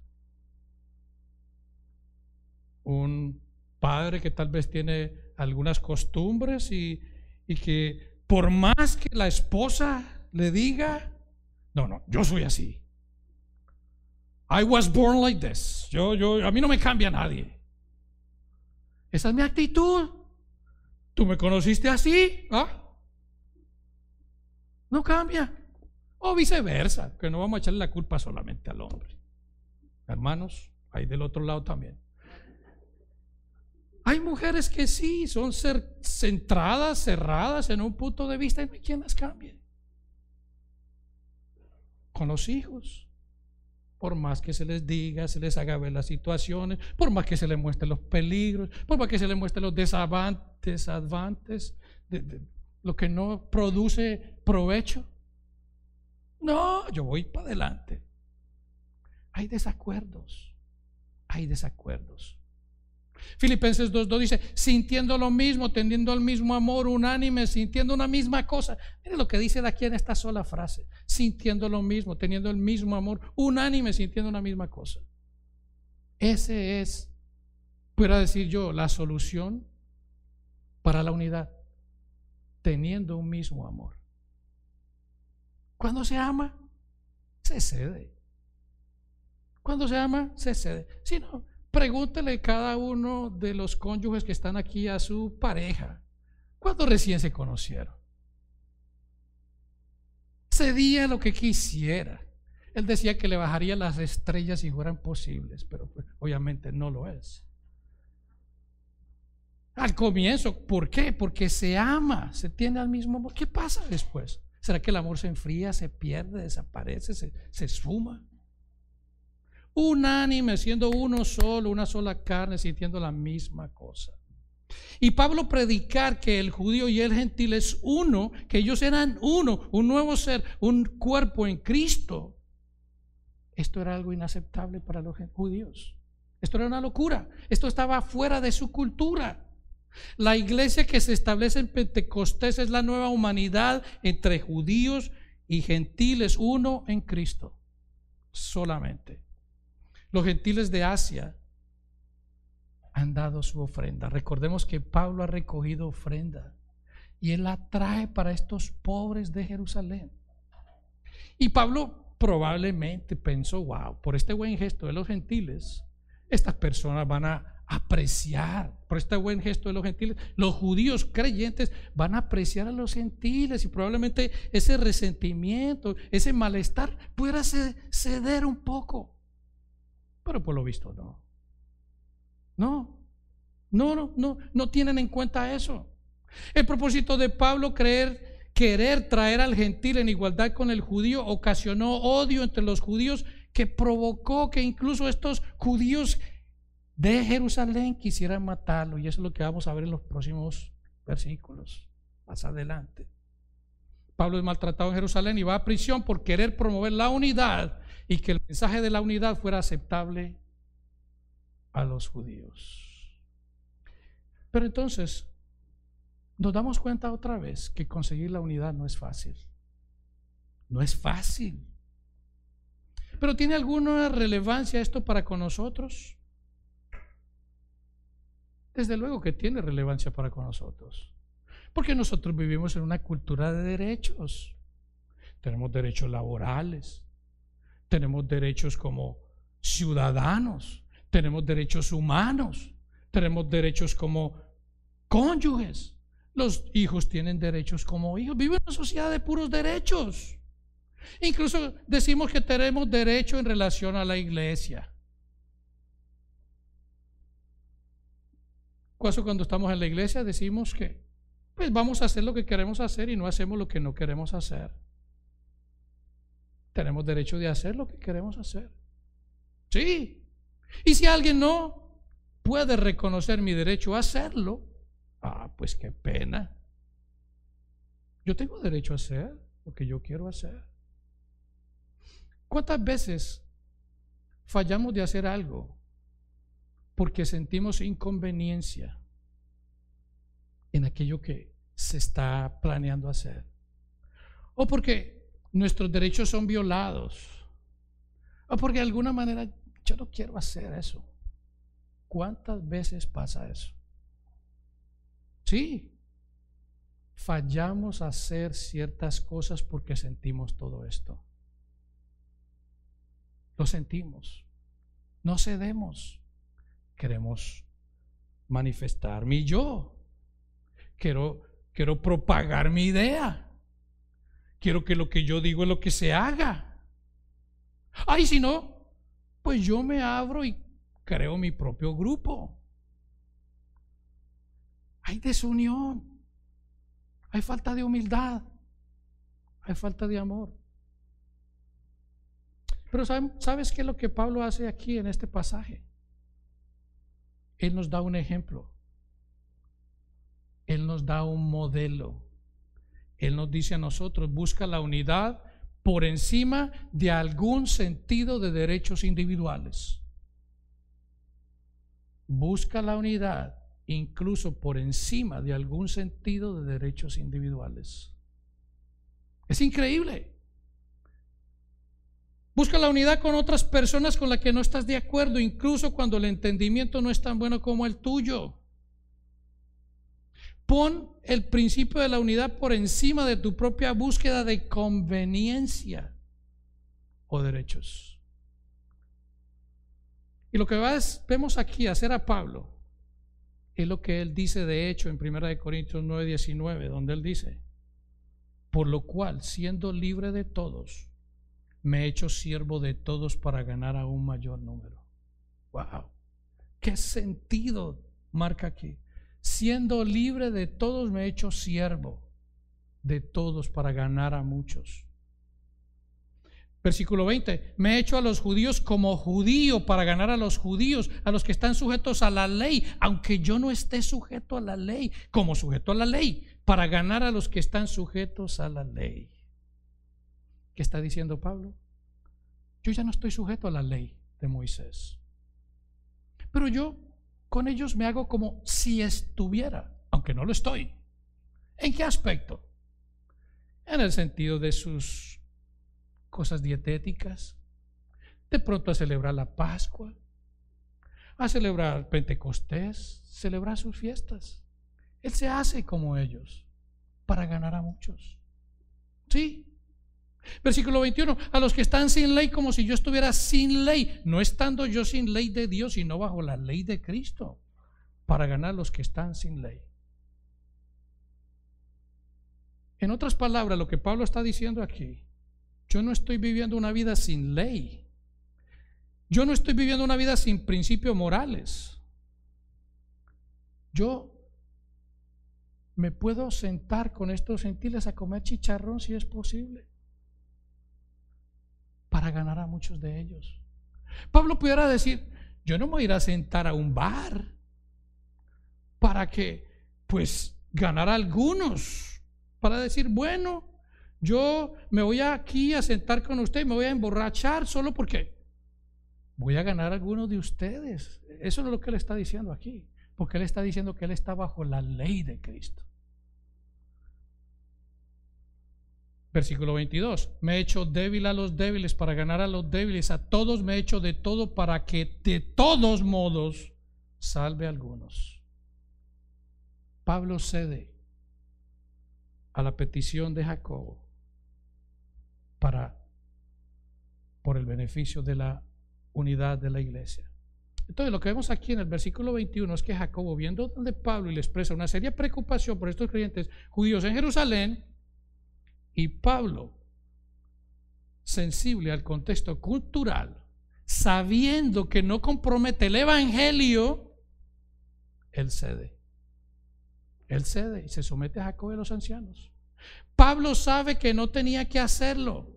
Un padre que tal vez tiene algunas costumbres y, y que por más que la esposa le diga, no, no, yo soy así. I was born like this. Yo, yo, a mí no me cambia nadie. Esa es mi actitud. ¿Tú me conociste así? ¿Ah? No cambia. O viceversa, que no vamos a echarle la culpa solamente al hombre. Hermanos, hay del otro lado también. Hay mujeres que sí, son ser centradas, cerradas en un punto de vista y no hay quien las cambie. Con los hijos, por más que se les diga, se les haga ver las situaciones, por más que se les muestren los peligros, por más que se les muestren los desavantes, advantes, de, de, lo que no produce provecho. No, yo voy para adelante. Hay desacuerdos, hay desacuerdos. Filipenses dos dos dice: sintiendo lo mismo, tendiendo al mismo amor, unánime, sintiendo una misma cosa. Mire lo que dice de aquí en esta sola frase: sintiendo lo mismo, teniendo el mismo amor, unánime, sintiendo una misma cosa. Ese es, pudiera decir yo, la solución para la unidad, teniendo un mismo amor. Cuando se ama, se cede. Cuando se ama, se cede. Si no, pregúntele cada uno de los cónyuges que están aquí a su pareja, ¿cuándo recién se conocieron? Cedía lo que quisiera. Él decía que le bajaría las estrellas si fueran posibles, pero pues, obviamente no lo es. Al comienzo, ¿por qué? Porque se ama, se tiene al mismo amor. ¿Qué pasa después? ¿Será que el amor se enfría, se pierde, desaparece, se, se esfuma? Unánime, siendo uno solo, una sola carne, sintiendo la misma cosa. Y Pablo predicar que el judío y el gentil es uno, que ellos eran uno, un nuevo ser, un cuerpo en Cristo. Esto era algo inaceptable para los judíos. Esto era una locura. Esto estaba fuera de su cultura. La iglesia que se establece en Pentecostés es la nueva humanidad entre judíos y gentiles, uno en Cristo solamente. Los gentiles de Asia han dado su ofrenda. Recordemos que Pablo ha recogido ofrenda y él la trae para estos pobres de Jerusalén. Y Pablo probablemente pensó: wow, por este buen gesto de los gentiles, estas personas van a apreciar, por este buen gesto de los gentiles, los judíos creyentes van a apreciar a los gentiles, y probablemente ese resentimiento, ese malestar pudiera ceder un poco. Pero por lo visto no. No, no, no, no, no tienen en cuenta eso. El propósito de Pablo, creer, querer traer al gentil en igualdad con el judío, ocasionó odio entre los judíos que provocó que incluso estos judíos de Jerusalén quisieran matarlo. Y eso es lo que vamos a ver en los próximos versículos más adelante. Pablo es maltratado en Jerusalén y va a prisión por querer promover la unidad y que el mensaje de la unidad fuera aceptable a los judíos. Pero entonces nos damos cuenta otra vez que conseguir la unidad no es fácil. No es fácil. Pero ¿tiene alguna relevancia esto para con nosotros? Desde luego que tiene relevancia para con nosotros. Porque nosotros vivimos en una cultura de derechos. Tenemos derechos laborales, tenemos derechos como ciudadanos, tenemos derechos humanos, tenemos derechos como cónyuges. Los hijos tienen derechos como hijos. Vive en una sociedad de puros derechos. Incluso decimos que tenemos derecho en relación a la iglesia. Cuando estamos en la iglesia decimos que pues vamos a hacer lo que queremos hacer y no hacemos lo que no queremos hacer. Tenemos derecho de hacer lo que queremos hacer. Sí. Y si alguien no puede reconocer mi derecho a hacerlo, ah, pues qué pena. Yo tengo derecho a hacer lo que yo quiero hacer. ¿Cuántas veces fallamos de hacer algo porque sentimos inconveniencia en aquello que se está planeando hacer? O porque nuestros derechos son violados, o porque de alguna manera yo no quiero hacer eso. ¿Cuántas veces pasa eso? Sí, fallamos a hacer ciertas cosas porque sentimos todo esto. Lo sentimos, no cedemos. Queremos manifestar mi yo. Quiero, quiero propagar mi idea. Quiero que lo que yo digo es lo que se haga. Ay, si no, pues yo me abro y creo mi propio grupo. Hay desunión, hay falta de humildad, hay falta de amor. Pero ¿sabes qué es lo que Pablo hace aquí en este pasaje? Él nos da un ejemplo. Él nos da un modelo. Él nos dice a nosotros, busca la unidad por encima de algún sentido de derechos individuales. Busca la unidad incluso por encima de algún sentido de derechos individuales. Es increíble. Busca la unidad con otras personas con las que no estás de acuerdo, incluso cuando el entendimiento no es tan bueno como el tuyo. Pon el principio de la unidad por encima de tu propia búsqueda de conveniencia o derechos. Y lo que vemos aquí hacer a Pablo es lo que él dice de hecho en primera de Corintios nueve diecinueve, donde él dice: por lo cual, siendo libre de todos, me he hecho siervo de todos para ganar a un mayor número. Wow, qué sentido marca aquí. Siendo libre de todos, me he hecho siervo de todos para ganar a muchos. Versículo veinte, me he hecho a los judíos como judío para ganar a los judíos, a los que están sujetos a la ley, aunque yo no esté sujeto a la ley, como sujeto a la ley, para ganar a los que están sujetos a la ley. ¿Qué está diciendo Pablo? Yo ya no estoy sujeto a la ley de Moisés, pero yo con ellos me hago como si estuviera, aunque no lo estoy. ¿En qué aspecto? En el sentido de sus cosas dietéticas, de pronto a celebrar la Pascua, a celebrar Pentecostés, celebrar sus fiestas. Él se hace como ellos para ganar a muchos. Sí. Versículo veintiuno, a los que están sin ley, como si yo estuviera sin ley, no estando yo sin ley de Dios, sino bajo la ley de Cristo, para ganar a los que están sin ley. En otras palabras, lo que Pablo está diciendo aquí, yo no estoy viviendo una vida sin ley, yo no estoy viviendo una vida sin principios morales. Yo me puedo sentar con estos gentiles a comer chicharrón si es posible, para ganar a muchos de ellos. Pablo pudiera decir, yo no me voy a ir a sentar a un bar para que pues ganar a algunos, para decir, bueno, yo me voy aquí a sentar con usted y me voy a emborrachar solo porque voy a ganar a algunos de ustedes. Eso no es lo que él está diciendo aquí, porque él está diciendo que él está bajo la ley de Cristo. Versículo veintidós, me he hecho débil a los débiles para ganar a los débiles, a todos me he hecho de todo para que de todos modos salve a algunos. Pablo cede a la petición de Jacobo para, por el beneficio de la unidad de la iglesia. Entonces lo que vemos aquí en el versículo veintiuno es que Jacobo, viendo donde Pablo y le expresa una seria preocupación por estos creyentes judíos en Jerusalén, y Pablo, sensible al contexto cultural, sabiendo que no compromete el evangelio, él cede. Él cede y se somete a Jacobo y a los ancianos. Pablo sabe que no tenía que hacerlo.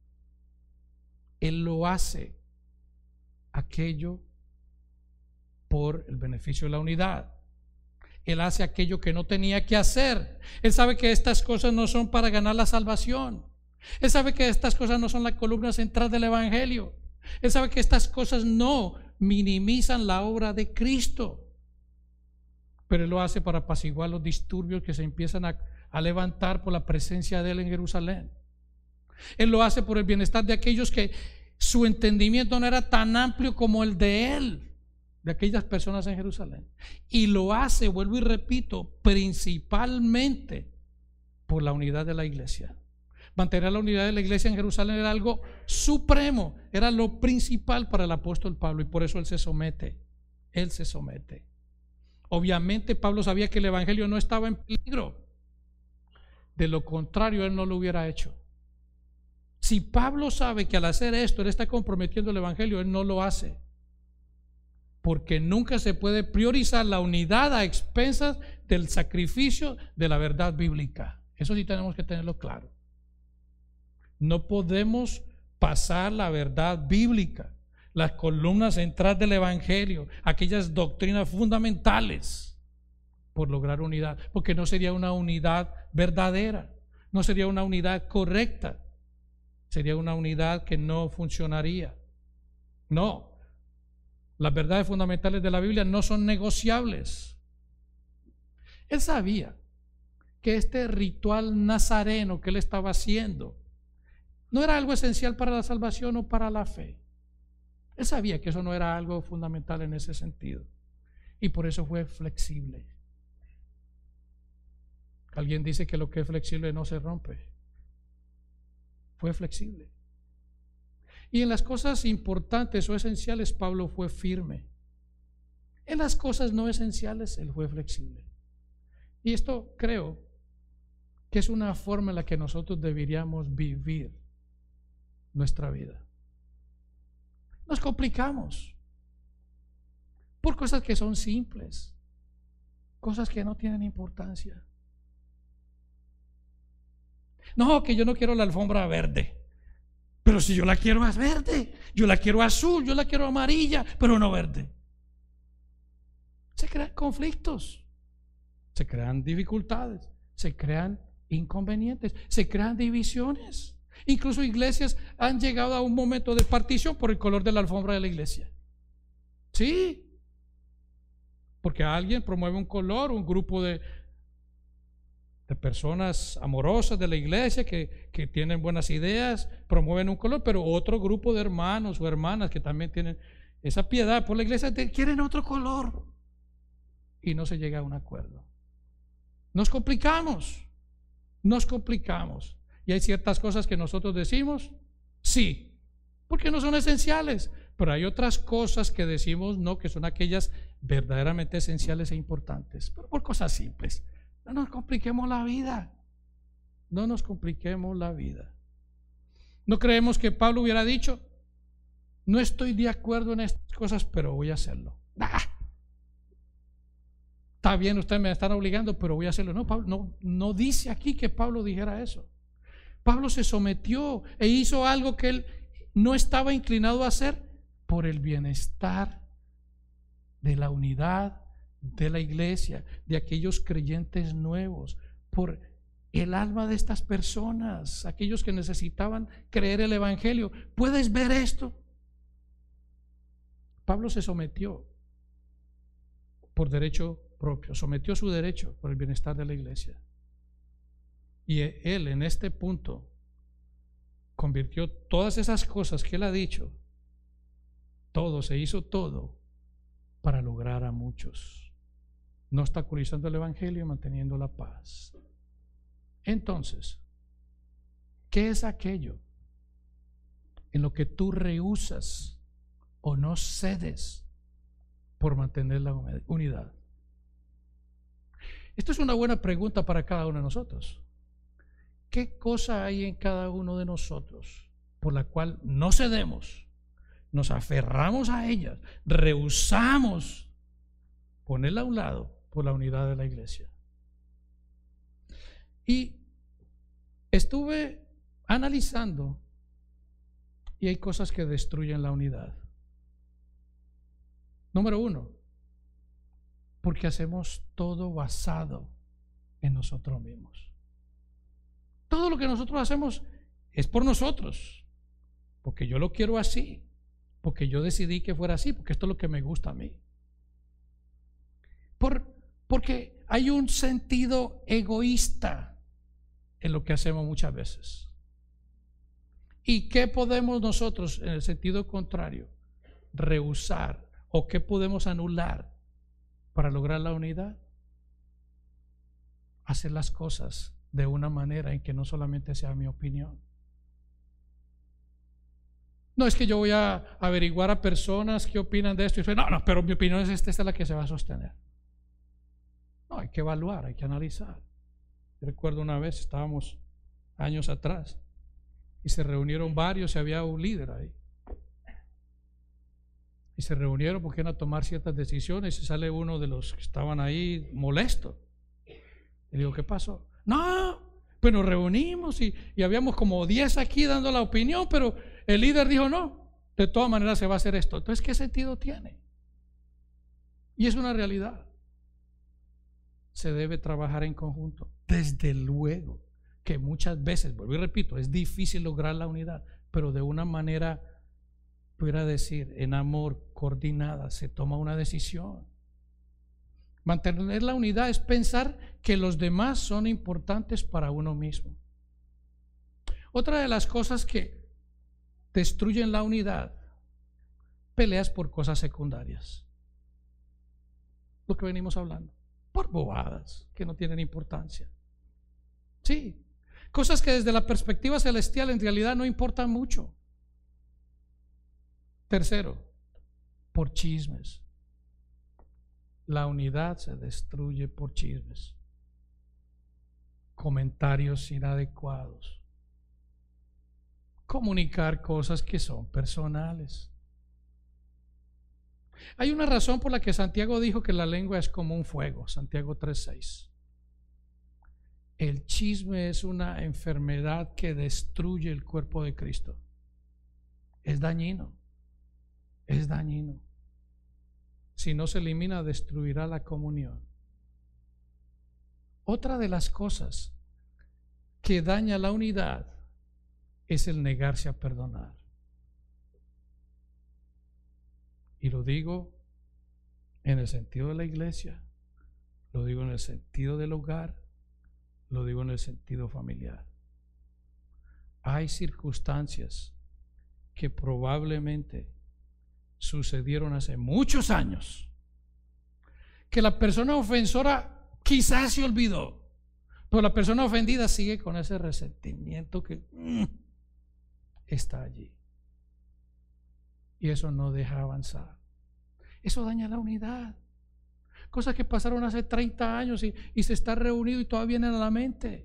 Él lo hace, aquello por el beneficio de la unidad. Él hace aquello que no tenía que hacer. Él sabe que estas cosas no son para ganar la salvación. Él sabe que estas cosas no son la columna central del evangelio. Él sabe que estas cosas no minimizan la obra de Cristo. Pero él lo hace para apaciguar los disturbios que se empiezan a, a levantar por la presencia de él en Jerusalén. Él lo hace por el bienestar de aquellos que su entendimiento no era tan amplio como el de él, de aquellas personas en Jerusalén. Y lo hace, vuelvo y repito, principalmente por la unidad de la iglesia. Mantener la unidad de la iglesia en Jerusalén era algo supremo, era lo principal para el apóstol Pablo, y por eso él se somete. Él se somete. Obviamente Pablo sabía que el evangelio no estaba en peligro. De lo contrario, él no lo hubiera hecho. Si Pablo sabe que al hacer esto él está comprometiendo el evangelio, él no lo hace. Porque nunca se puede priorizar la unidad a expensas del sacrificio de la verdad bíblica. Eso sí tenemos que tenerlo claro. No podemos pasar la verdad bíblica, las columnas centrales del evangelio, aquellas doctrinas fundamentales, por lograr unidad, porque no sería una unidad verdadera, no sería una unidad correcta, sería una unidad que no funcionaría. No, las verdades fundamentales de la Biblia no son negociables. Él sabía que este ritual nazareno que él estaba haciendo no era algo esencial para la salvación o para la fe. Él sabía que eso no era algo fundamental en ese sentido, y por eso fue flexible. Alguien dice que lo que es flexible no se rompe. Fue flexible. Y en las cosas importantes o esenciales Pablo fue firme. En las cosas no esenciales él fue flexible. Y esto creo que es una forma en la que nosotros deberíamos vivir nuestra vida. Nos complicamos por cosas que son simples, cosas que no tienen importancia. No, que yo no quiero la alfombra verde, pero si yo la quiero más verde, yo la quiero azul, yo la quiero amarilla, pero no verde. Se crean conflictos, se crean dificultades, se crean inconvenientes, se crean divisiones. Incluso iglesias han llegado a un momento de partición por el color de la alfombra de la iglesia. Sí, porque alguien promueve un color, un grupo de, de personas amorosas de la iglesia que, que tienen buenas ideas, promueven un color, pero otro grupo de hermanos o hermanas que también tienen esa piedad por la iglesia quieren otro color y no se llega a un acuerdo. Nos complicamos, nos complicamos. Y hay ciertas cosas que nosotros decimos sí, porque no son esenciales, pero hay otras cosas que decimos no, que son aquellas verdaderamente esenciales e importantes, pero por cosas simples. No nos compliquemos la vida, no nos compliquemos la vida. No creemos que Pablo hubiera dicho: no estoy de acuerdo en estas cosas, pero voy a hacerlo. ¡Ah! Está bien, ustedes me están obligando, pero voy a hacerlo. No, Pablo, no, no dice aquí que Pablo dijera eso. Pablo se sometió e hizo algo que él no estaba inclinado a hacer por el bienestar de la unidad de la iglesia, de aquellos creyentes nuevos, por el alma de estas personas, aquellos que necesitaban creer el evangelio. ¿Puedes ver esto? Pablo se sometió por derecho propio, sometió su derecho por el bienestar de la iglesia. Y él en este punto convirtió todas esas cosas que él ha dicho, todo, se hizo todo para lograr a muchos, no obstaculizando el evangelio y manteniendo la paz. Entonces, ¿qué es aquello en lo que tú rehusas o no cedes por mantener la unidad? Esto es una buena pregunta para cada uno de nosotros. ¿Qué cosa hay en cada uno de nosotros por la cual no cedemos, nos aferramos a ella, rehusamos ponerla a un lado por la unidad de la iglesia? Y estuve analizando y hay cosas que destruyen la unidad. Número uno, porque hacemos todo basado en nosotros mismos. Todo lo que nosotros hacemos es por nosotros, porque yo lo quiero así, porque yo decidí que fuera así, porque esto es lo que me gusta a mí. Por, porque hay un sentido egoísta en lo que hacemos muchas veces. ¿Y qué podemos nosotros, en el sentido contrario, rehusar o qué podemos anular para lograr la unidad? Hacer las cosas de una manera en que no solamente sea mi opinión. No es que yo voy a averiguar a personas qué opinan de esto y no, no, pero mi opinión es esta, esta es la que se va a sostener. No, hay que evaluar, hay que analizar. Yo recuerdo una vez, estábamos años atrás y se reunieron varios y había un líder ahí. Y se reunieron porque iban a tomar ciertas decisiones y sale uno de los que estaban ahí molesto. Y digo, ¿qué pasó? No, pues nos reunimos y, y habíamos como diez aquí dando la opinión, pero el líder dijo no, de todas maneras se va a hacer esto. Entonces, ¿qué sentido tiene? Y es una realidad. Se debe trabajar en conjunto. Desde luego que muchas veces, vuelvo y repito, es difícil lograr la unidad, pero de una manera, pudiera decir, en amor, coordinada, se toma una decisión. Mantener la unidad es pensar que los demás son importantes para uno mismo. Otra de las cosas que destruyen la unidad, peleas por cosas secundarias. Lo que venimos hablando, por bobadas que no tienen importancia. Sí, cosas que desde la perspectiva celestial en realidad no importan mucho. Tercero, por chismes. La unidad se destruye por chismes, comentarios inadecuados, comunicar cosas que son personales. Hay una razón por la que Santiago dijo que la lengua es como un fuego, Santiago tres seis. El chisme es una enfermedad que destruye el cuerpo de Cristo. Es dañino, es dañino. Si no se elimina, destruirá la comunión. Otra de las cosas que daña la unidad es el negarse a perdonar. Y lo digo en el sentido de la iglesia, lo digo en el sentido del hogar, lo digo en el sentido familiar. Hay circunstancias que probablemente sucedieron hace muchos años, que la persona ofensora quizás se olvidó, pero la persona ofendida sigue con ese resentimiento que mm, está allí. Y eso no deja avanzar. Eso daña la unidad. Cosas que pasaron hace treinta años y, y se está reunido y todavía vienen a la mente.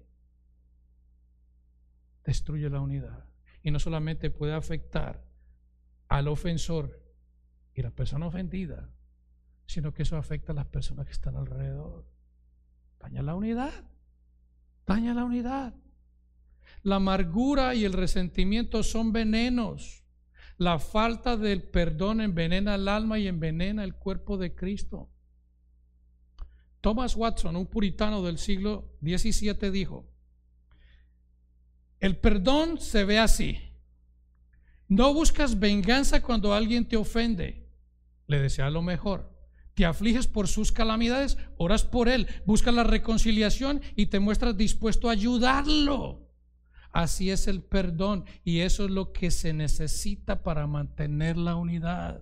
Destruye la unidad. Y no solamente puede afectar al ofensor y la persona ofendida, sino que eso afecta a las personas que están alrededor. Daña la unidad. Daña la unidad. La amargura y el resentimiento son venenos. La falta del perdón envenena el alma y envenena el cuerpo de Cristo. Thomas Watson, un puritano del siglo diecisiete, dijo: el perdón se ve así. No buscas venganza cuando alguien te ofende, le deseas lo mejor. Te afliges por sus calamidades, oras por él, buscas la reconciliación y te muestras dispuesto a ayudarlo. Así es el perdón, y eso es lo que se necesita para mantener la unidad.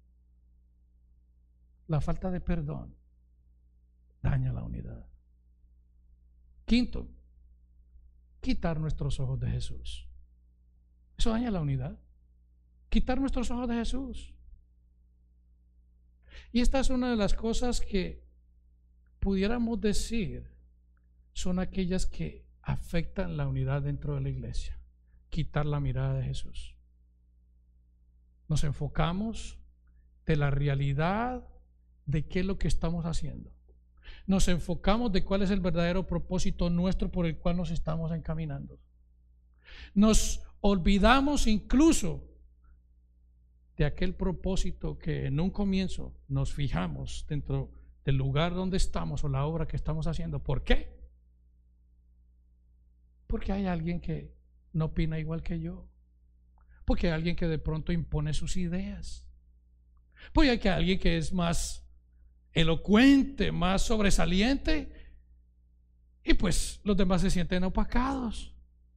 La falta de perdón daña la unidad. Quinto, quitar nuestros ojos de Jesús. Eso daña la unidad. Quitar nuestros ojos de Jesús. Y esta es una de las cosas que pudiéramos decir son aquellas que afectan la unidad dentro de la iglesia. Quitar la mirada de Jesús. Nos enfocamos de la realidad de qué es lo que estamos haciendo. Nos enfocamos de cuál es el verdadero propósito nuestro por el cual nos estamos encaminando. Nos olvidamos incluso de aquel propósito que en un comienzo nos fijamos dentro del lugar donde estamos o la obra que estamos haciendo. ¿Por qué? Porque hay alguien que no opina igual que yo. Porque hay alguien que de pronto impone sus ideas. Porque hay alguien que es más elocuente, más sobresaliente, y pues los demás se sienten opacados.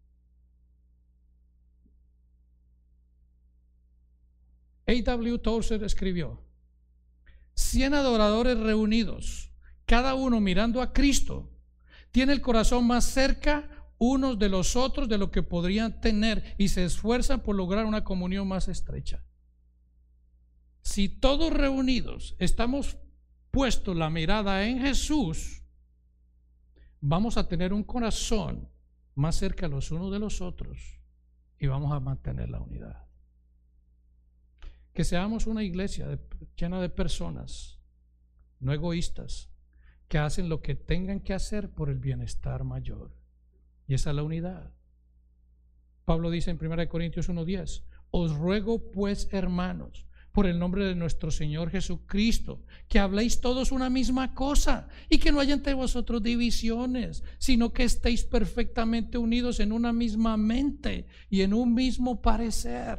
A W Tozer escribió: cien adoradores reunidos, cada uno mirando a Cristo, tiene el corazón más cerca unos de los otros de lo que podrían tener y se esfuerzan por lograr una comunión más estrecha. Si todos reunidos estamos puesto la mirada en Jesús, vamos a tener un corazón más cerca los unos de los otros y vamos a mantener la unidad. Que seamos una iglesia de, llena de personas no egoístas que hacen lo que tengan que hacer por el bienestar mayor, y esa es la unidad. Pablo dice en primera de Corintios uno diez: os ruego pues, hermanos, por el nombre de nuestro Señor Jesucristo, que habléis todos una misma cosa y que no haya entre vosotros divisiones, sino que estéis perfectamente unidos en una misma mente y en un mismo parecer.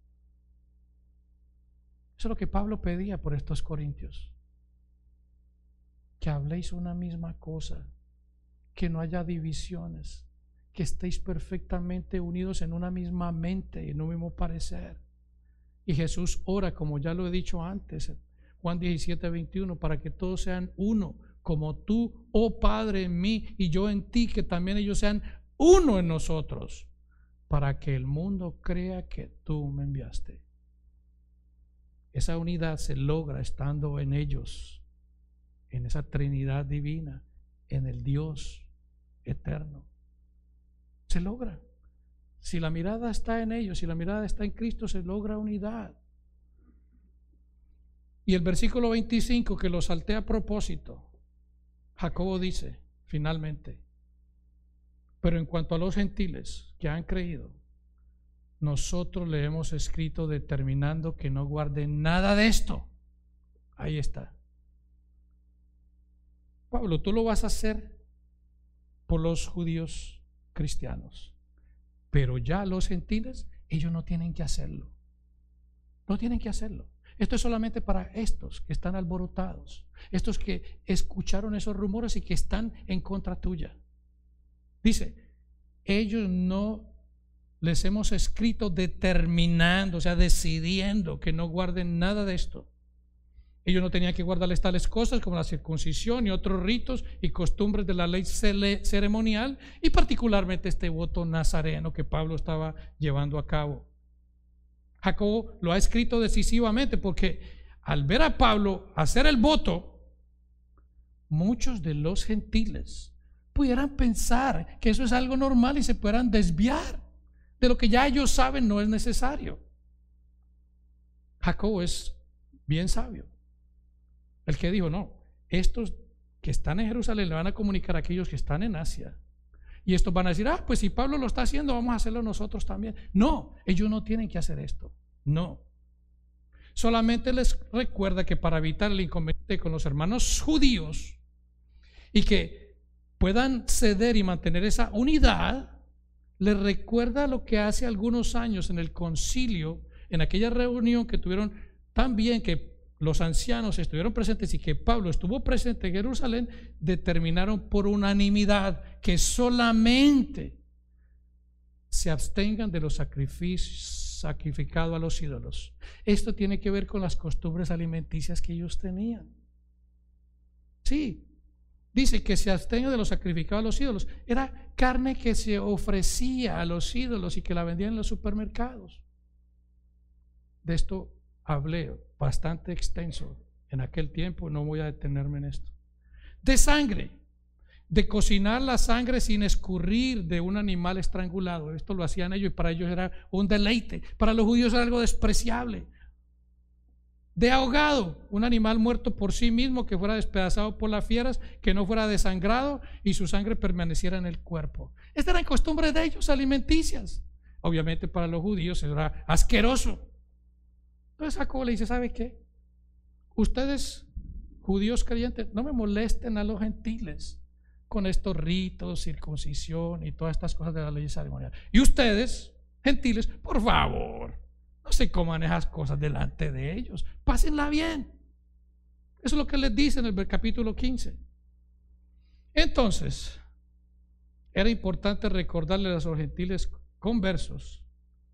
Eso es lo que Pablo pedía por estos corintios, que habléis una misma cosa, que no haya divisiones, que estéis perfectamente unidos en una misma mente y en un mismo parecer. Y Jesús ora, como ya lo he dicho antes, Juan diecisiete veintiuno, para que todos sean uno, como tú, oh Padre, en mí y yo en ti, que también ellos sean uno en nosotros, para que el mundo crea que tú me enviaste. Esa unidad se logra estando en ellos, en esa Trinidad divina, en el Dios eterno. Se logra. Si la mirada está en ellos, si la mirada está en Cristo, se logra unidad. Y el versículo veinticinco, que lo salté a propósito, Jacobo dice finalmente: pero en cuanto a los gentiles que han creído, nosotros le hemos escrito determinando que no guarden nada de esto. Ahí está. Pablo, tú lo vas a hacer por los judíos cristianos, pero ya los gentiles, ellos no tienen que hacerlo. No tienen que hacerlo. Esto es solamente para estos que están alborotados, estos que escucharon esos rumores y que están en contra tuya. Dice, ellos no les hemos escrito determinando, o sea, decidiendo que no guarden nada de esto. Ellos no tenían que guardarles tales cosas como la circuncisión y otros ritos y costumbres de la ley ceremonial, y particularmente este voto nazareno que Pablo estaba llevando a cabo. Jacobo lo ha escrito decisivamente porque al ver a Pablo hacer el voto, muchos de los gentiles pudieran pensar que eso es algo normal y se pudieran desviar de lo que ya ellos saben no es necesario. Jacobo es bien sabio. El que dijo, no, estos que están en Jerusalén le van a comunicar a aquellos que están en Asia. Y estos van a decir, ah, pues si Pablo lo está haciendo, vamos a hacerlo nosotros también. No, ellos no tienen que hacer esto. No. Solamente les recuerda que para evitar el inconveniente con los hermanos judíos y que puedan ceder y mantener esa unidad, les recuerda lo que hace algunos años en el concilio, en aquella reunión que tuvieron también, que los ancianos estuvieron presentes y que Pablo estuvo presente en Jerusalén, determinaron por unanimidad que solamente se abstengan de los sacrificios sacrificados a los ídolos. Esto tiene que ver con las costumbres alimenticias que ellos tenían. Sí, dice que se abstenga de lo sacrificado a los ídolos. Era carne que se ofrecía a los ídolos y que la vendían en los supermercados. De esto hablé bastante extenso en aquel tiempo, no voy a detenerme en esto. De sangre, de cocinar la sangre sin escurrir de un animal estrangulado. Esto lo hacían ellos y para ellos era un deleite. Para los judíos era algo despreciable. De ahogado, un animal muerto por sí mismo que fuera despedazado por las fieras, que no fuera desangrado y su sangre permaneciera en el cuerpo. Estas eran costumbres de ellos alimenticias. Obviamente para los judíos era asqueroso. Entonces Jacobo le dice, ¿sabe qué? Ustedes, judíos creyentes, no me molesten a los gentiles con estos ritos, circuncisión y todas estas cosas de la ley ceremonial. Y ustedes, gentiles, por favor, no se coman esas cosas delante de ellos, pásenla bien. Eso es lo que les dice en el capítulo quince. Entonces, era importante recordarles a los gentiles conversos,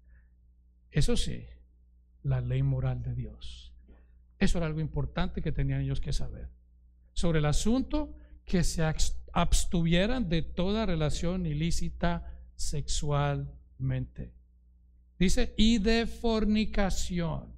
eso sí, la ley moral de Dios. Eso era algo importante que tenían ellos que saber. Sobre el asunto, que se abstuvieran de toda relación ilícita sexualmente. Dice, y de fornicación.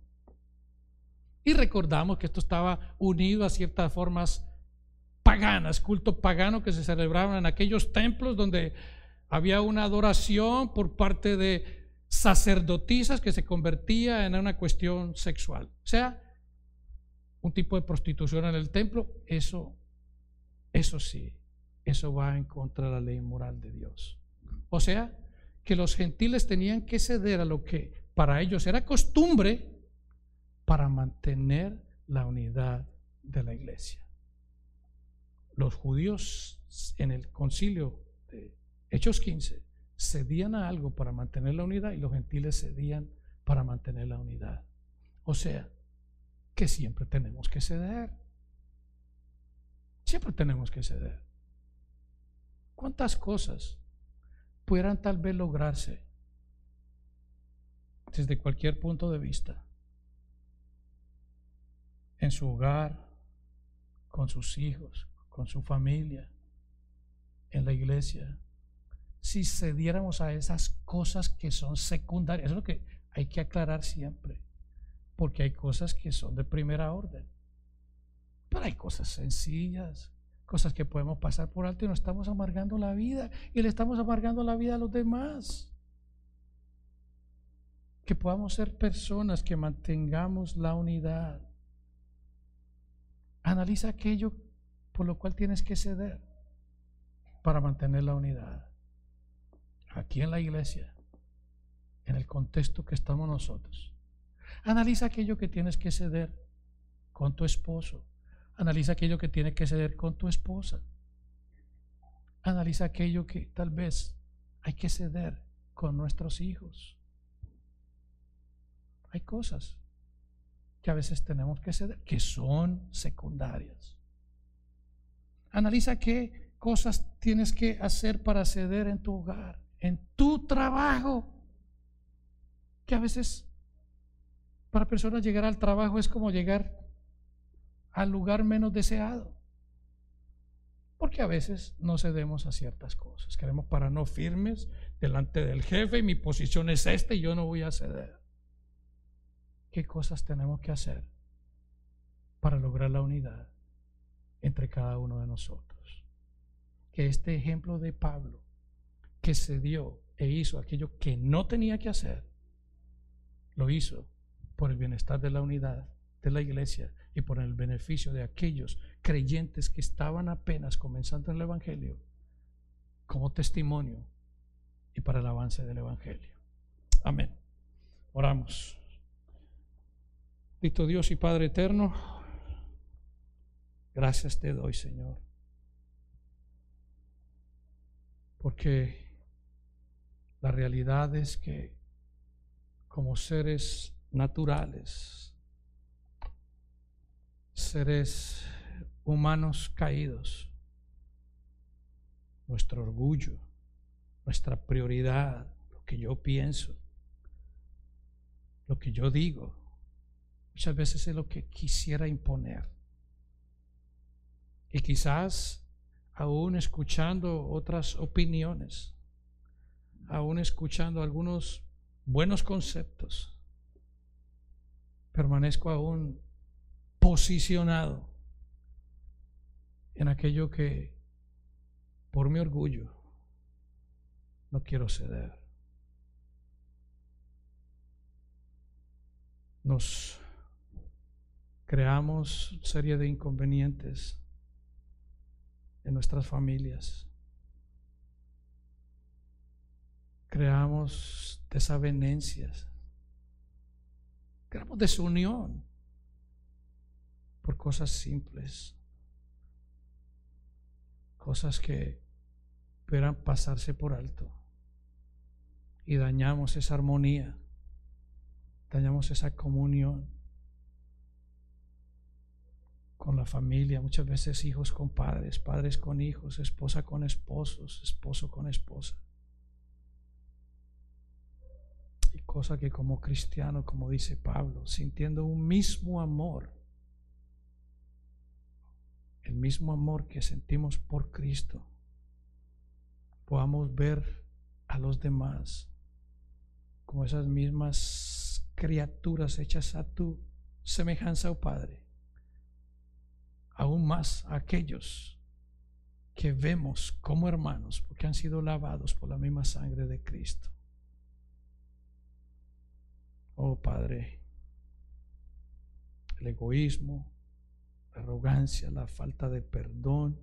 Y recordamos que esto estaba unido a ciertas formas paganas, culto pagano que se celebraban en aquellos templos donde había una adoración por parte de sacerdotisas que se convertía en una cuestión sexual. O sea, un tipo de prostitución en el templo, eso, eso sí, eso va en contra de la ley moral de Dios. O sea, que los gentiles tenían que ceder a lo que para ellos era costumbre para mantener la unidad de la iglesia. Los judíos en el concilio de Hechos quince cedían a algo para mantener la unidad y los gentiles cedían para mantener la unidad. O sea, que siempre tenemos que ceder. Siempre tenemos que ceder. ¿Cuántas cosas pudieran tal vez lograrse desde cualquier punto de vista? En su hogar, con sus hijos, con su familia, en la iglesia, si cediéramos a esas cosas que son secundarias. Eso es lo que hay que aclarar siempre, porque hay cosas que son de primera orden, pero hay cosas sencillas, cosas que podemos pasar por alto y nos estamos amargando la vida y le estamos amargando la vida a los demás. Que podamos ser personas que mantengamos la unidad. Analiza aquello por lo cual tienes que ceder para mantener la unidad. Aquí en la iglesia, en el contexto que estamos nosotros. Analiza aquello que tienes que ceder con tu esposo. Analiza aquello que tienes que ceder con tu esposa. Analiza aquello que tal vez hay que ceder con nuestros hijos. Hay cosas que a veces tenemos que ceder, que son secundarias. Analiza qué cosas tienes que hacer para ceder en tu hogar, en tu trabajo, que a veces para personas llegar al trabajo es como llegar al lugar menos deseado, porque a veces no cedemos a ciertas cosas, queremos pararnos firmes delante del jefe y mi posición es esta y yo no voy a ceder. ¿Qué cosas tenemos que hacer para lograr la unidad entre cada uno de nosotros? Que este ejemplo de Pablo, que cedió e hizo aquello que no tenía que hacer, lo hizo por el bienestar de la unidad de la iglesia y por el beneficio de aquellos creyentes que estaban apenas comenzando el evangelio, como testimonio y para el avance del evangelio. Amén. Oramos. Bendito Dios y Padre eterno, gracias te doy, Señor, porque la realidad es que como seres naturales, seres humanos caídos, nuestro orgullo, nuestra prioridad, lo que yo pienso, lo que yo digo, muchas veces es lo que quisiera imponer. Y quizás aún escuchando otras opiniones, aún escuchando algunos buenos conceptos, permanezco aún posicionado en aquello que por mi orgullo no quiero ceder. Nos creamos serie de inconvenientes en nuestras familias. Creamos desavenencias. Creamos desunión por cosas simples, cosas que pudieran pasarse por alto, y dañamos esa armonía, dañamos esa comunión con la familia, muchas veces hijos con padres, padres con hijos, esposa con esposos, esposo con esposa. Y cosa que como cristiano, como dice Pablo, sintiendo un mismo amor, el mismo amor que sentimos por Cristo, podamos ver a los demás como esas mismas criaturas hechas a tu semejanza, oh Padre. Aún más a aquellos que vemos como hermanos porque han sido lavados por la misma sangre de Cristo. Oh Padre, el egoísmo, la arrogancia, la falta de perdón,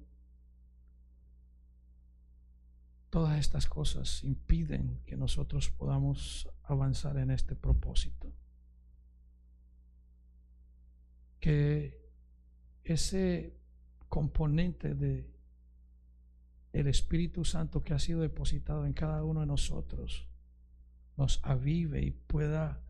todas estas cosas impiden que nosotros podamos avanzar en este propósito. Que ese componente de el Espíritu Santo que ha sido depositado en cada uno de nosotros nos avive y pueda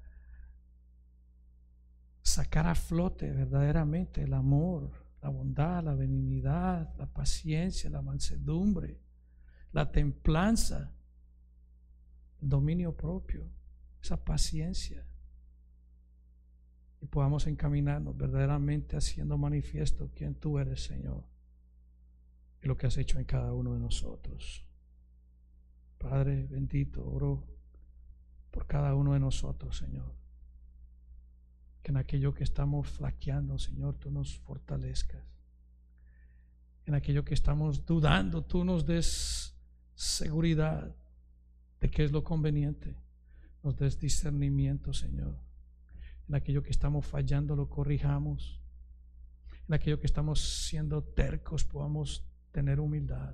sacar a flote verdaderamente el amor, la bondad, la benignidad, la paciencia, la mansedumbre, la templanza, el dominio propio, esa paciencia, y podamos encaminarnos verdaderamente haciendo manifiesto quién tú eres, Señor, y lo que has hecho en cada uno de nosotros. Padre bendito, oro por cada uno de nosotros, Señor, que en aquello que estamos flaqueando, Señor, tú nos fortalezcas. En aquello que estamos dudando, tú nos des seguridad de qué es lo conveniente, nos des discernimiento, Señor. En aquello que estamos fallando, lo corrijamos. En aquello que estamos siendo tercos, podamos tener humildad.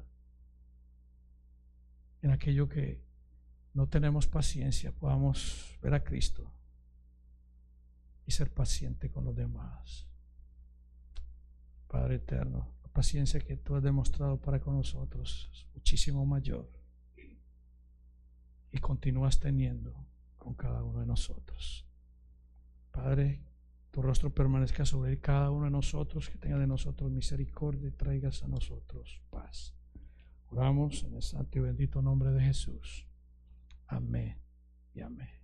En aquello que no tenemos paciencia, podamos ver a Cristo y ser paciente con los demás. Padre eterno, la paciencia que tú has demostrado para con nosotros es muchísimo mayor y continúas teniendo con cada uno de nosotros. Padre, tu rostro permanezca sobre cada uno de nosotros, que tenga de nosotros misericordia y traigas a nosotros paz. Oramos en el santo y bendito nombre de Jesús. Amén y amén.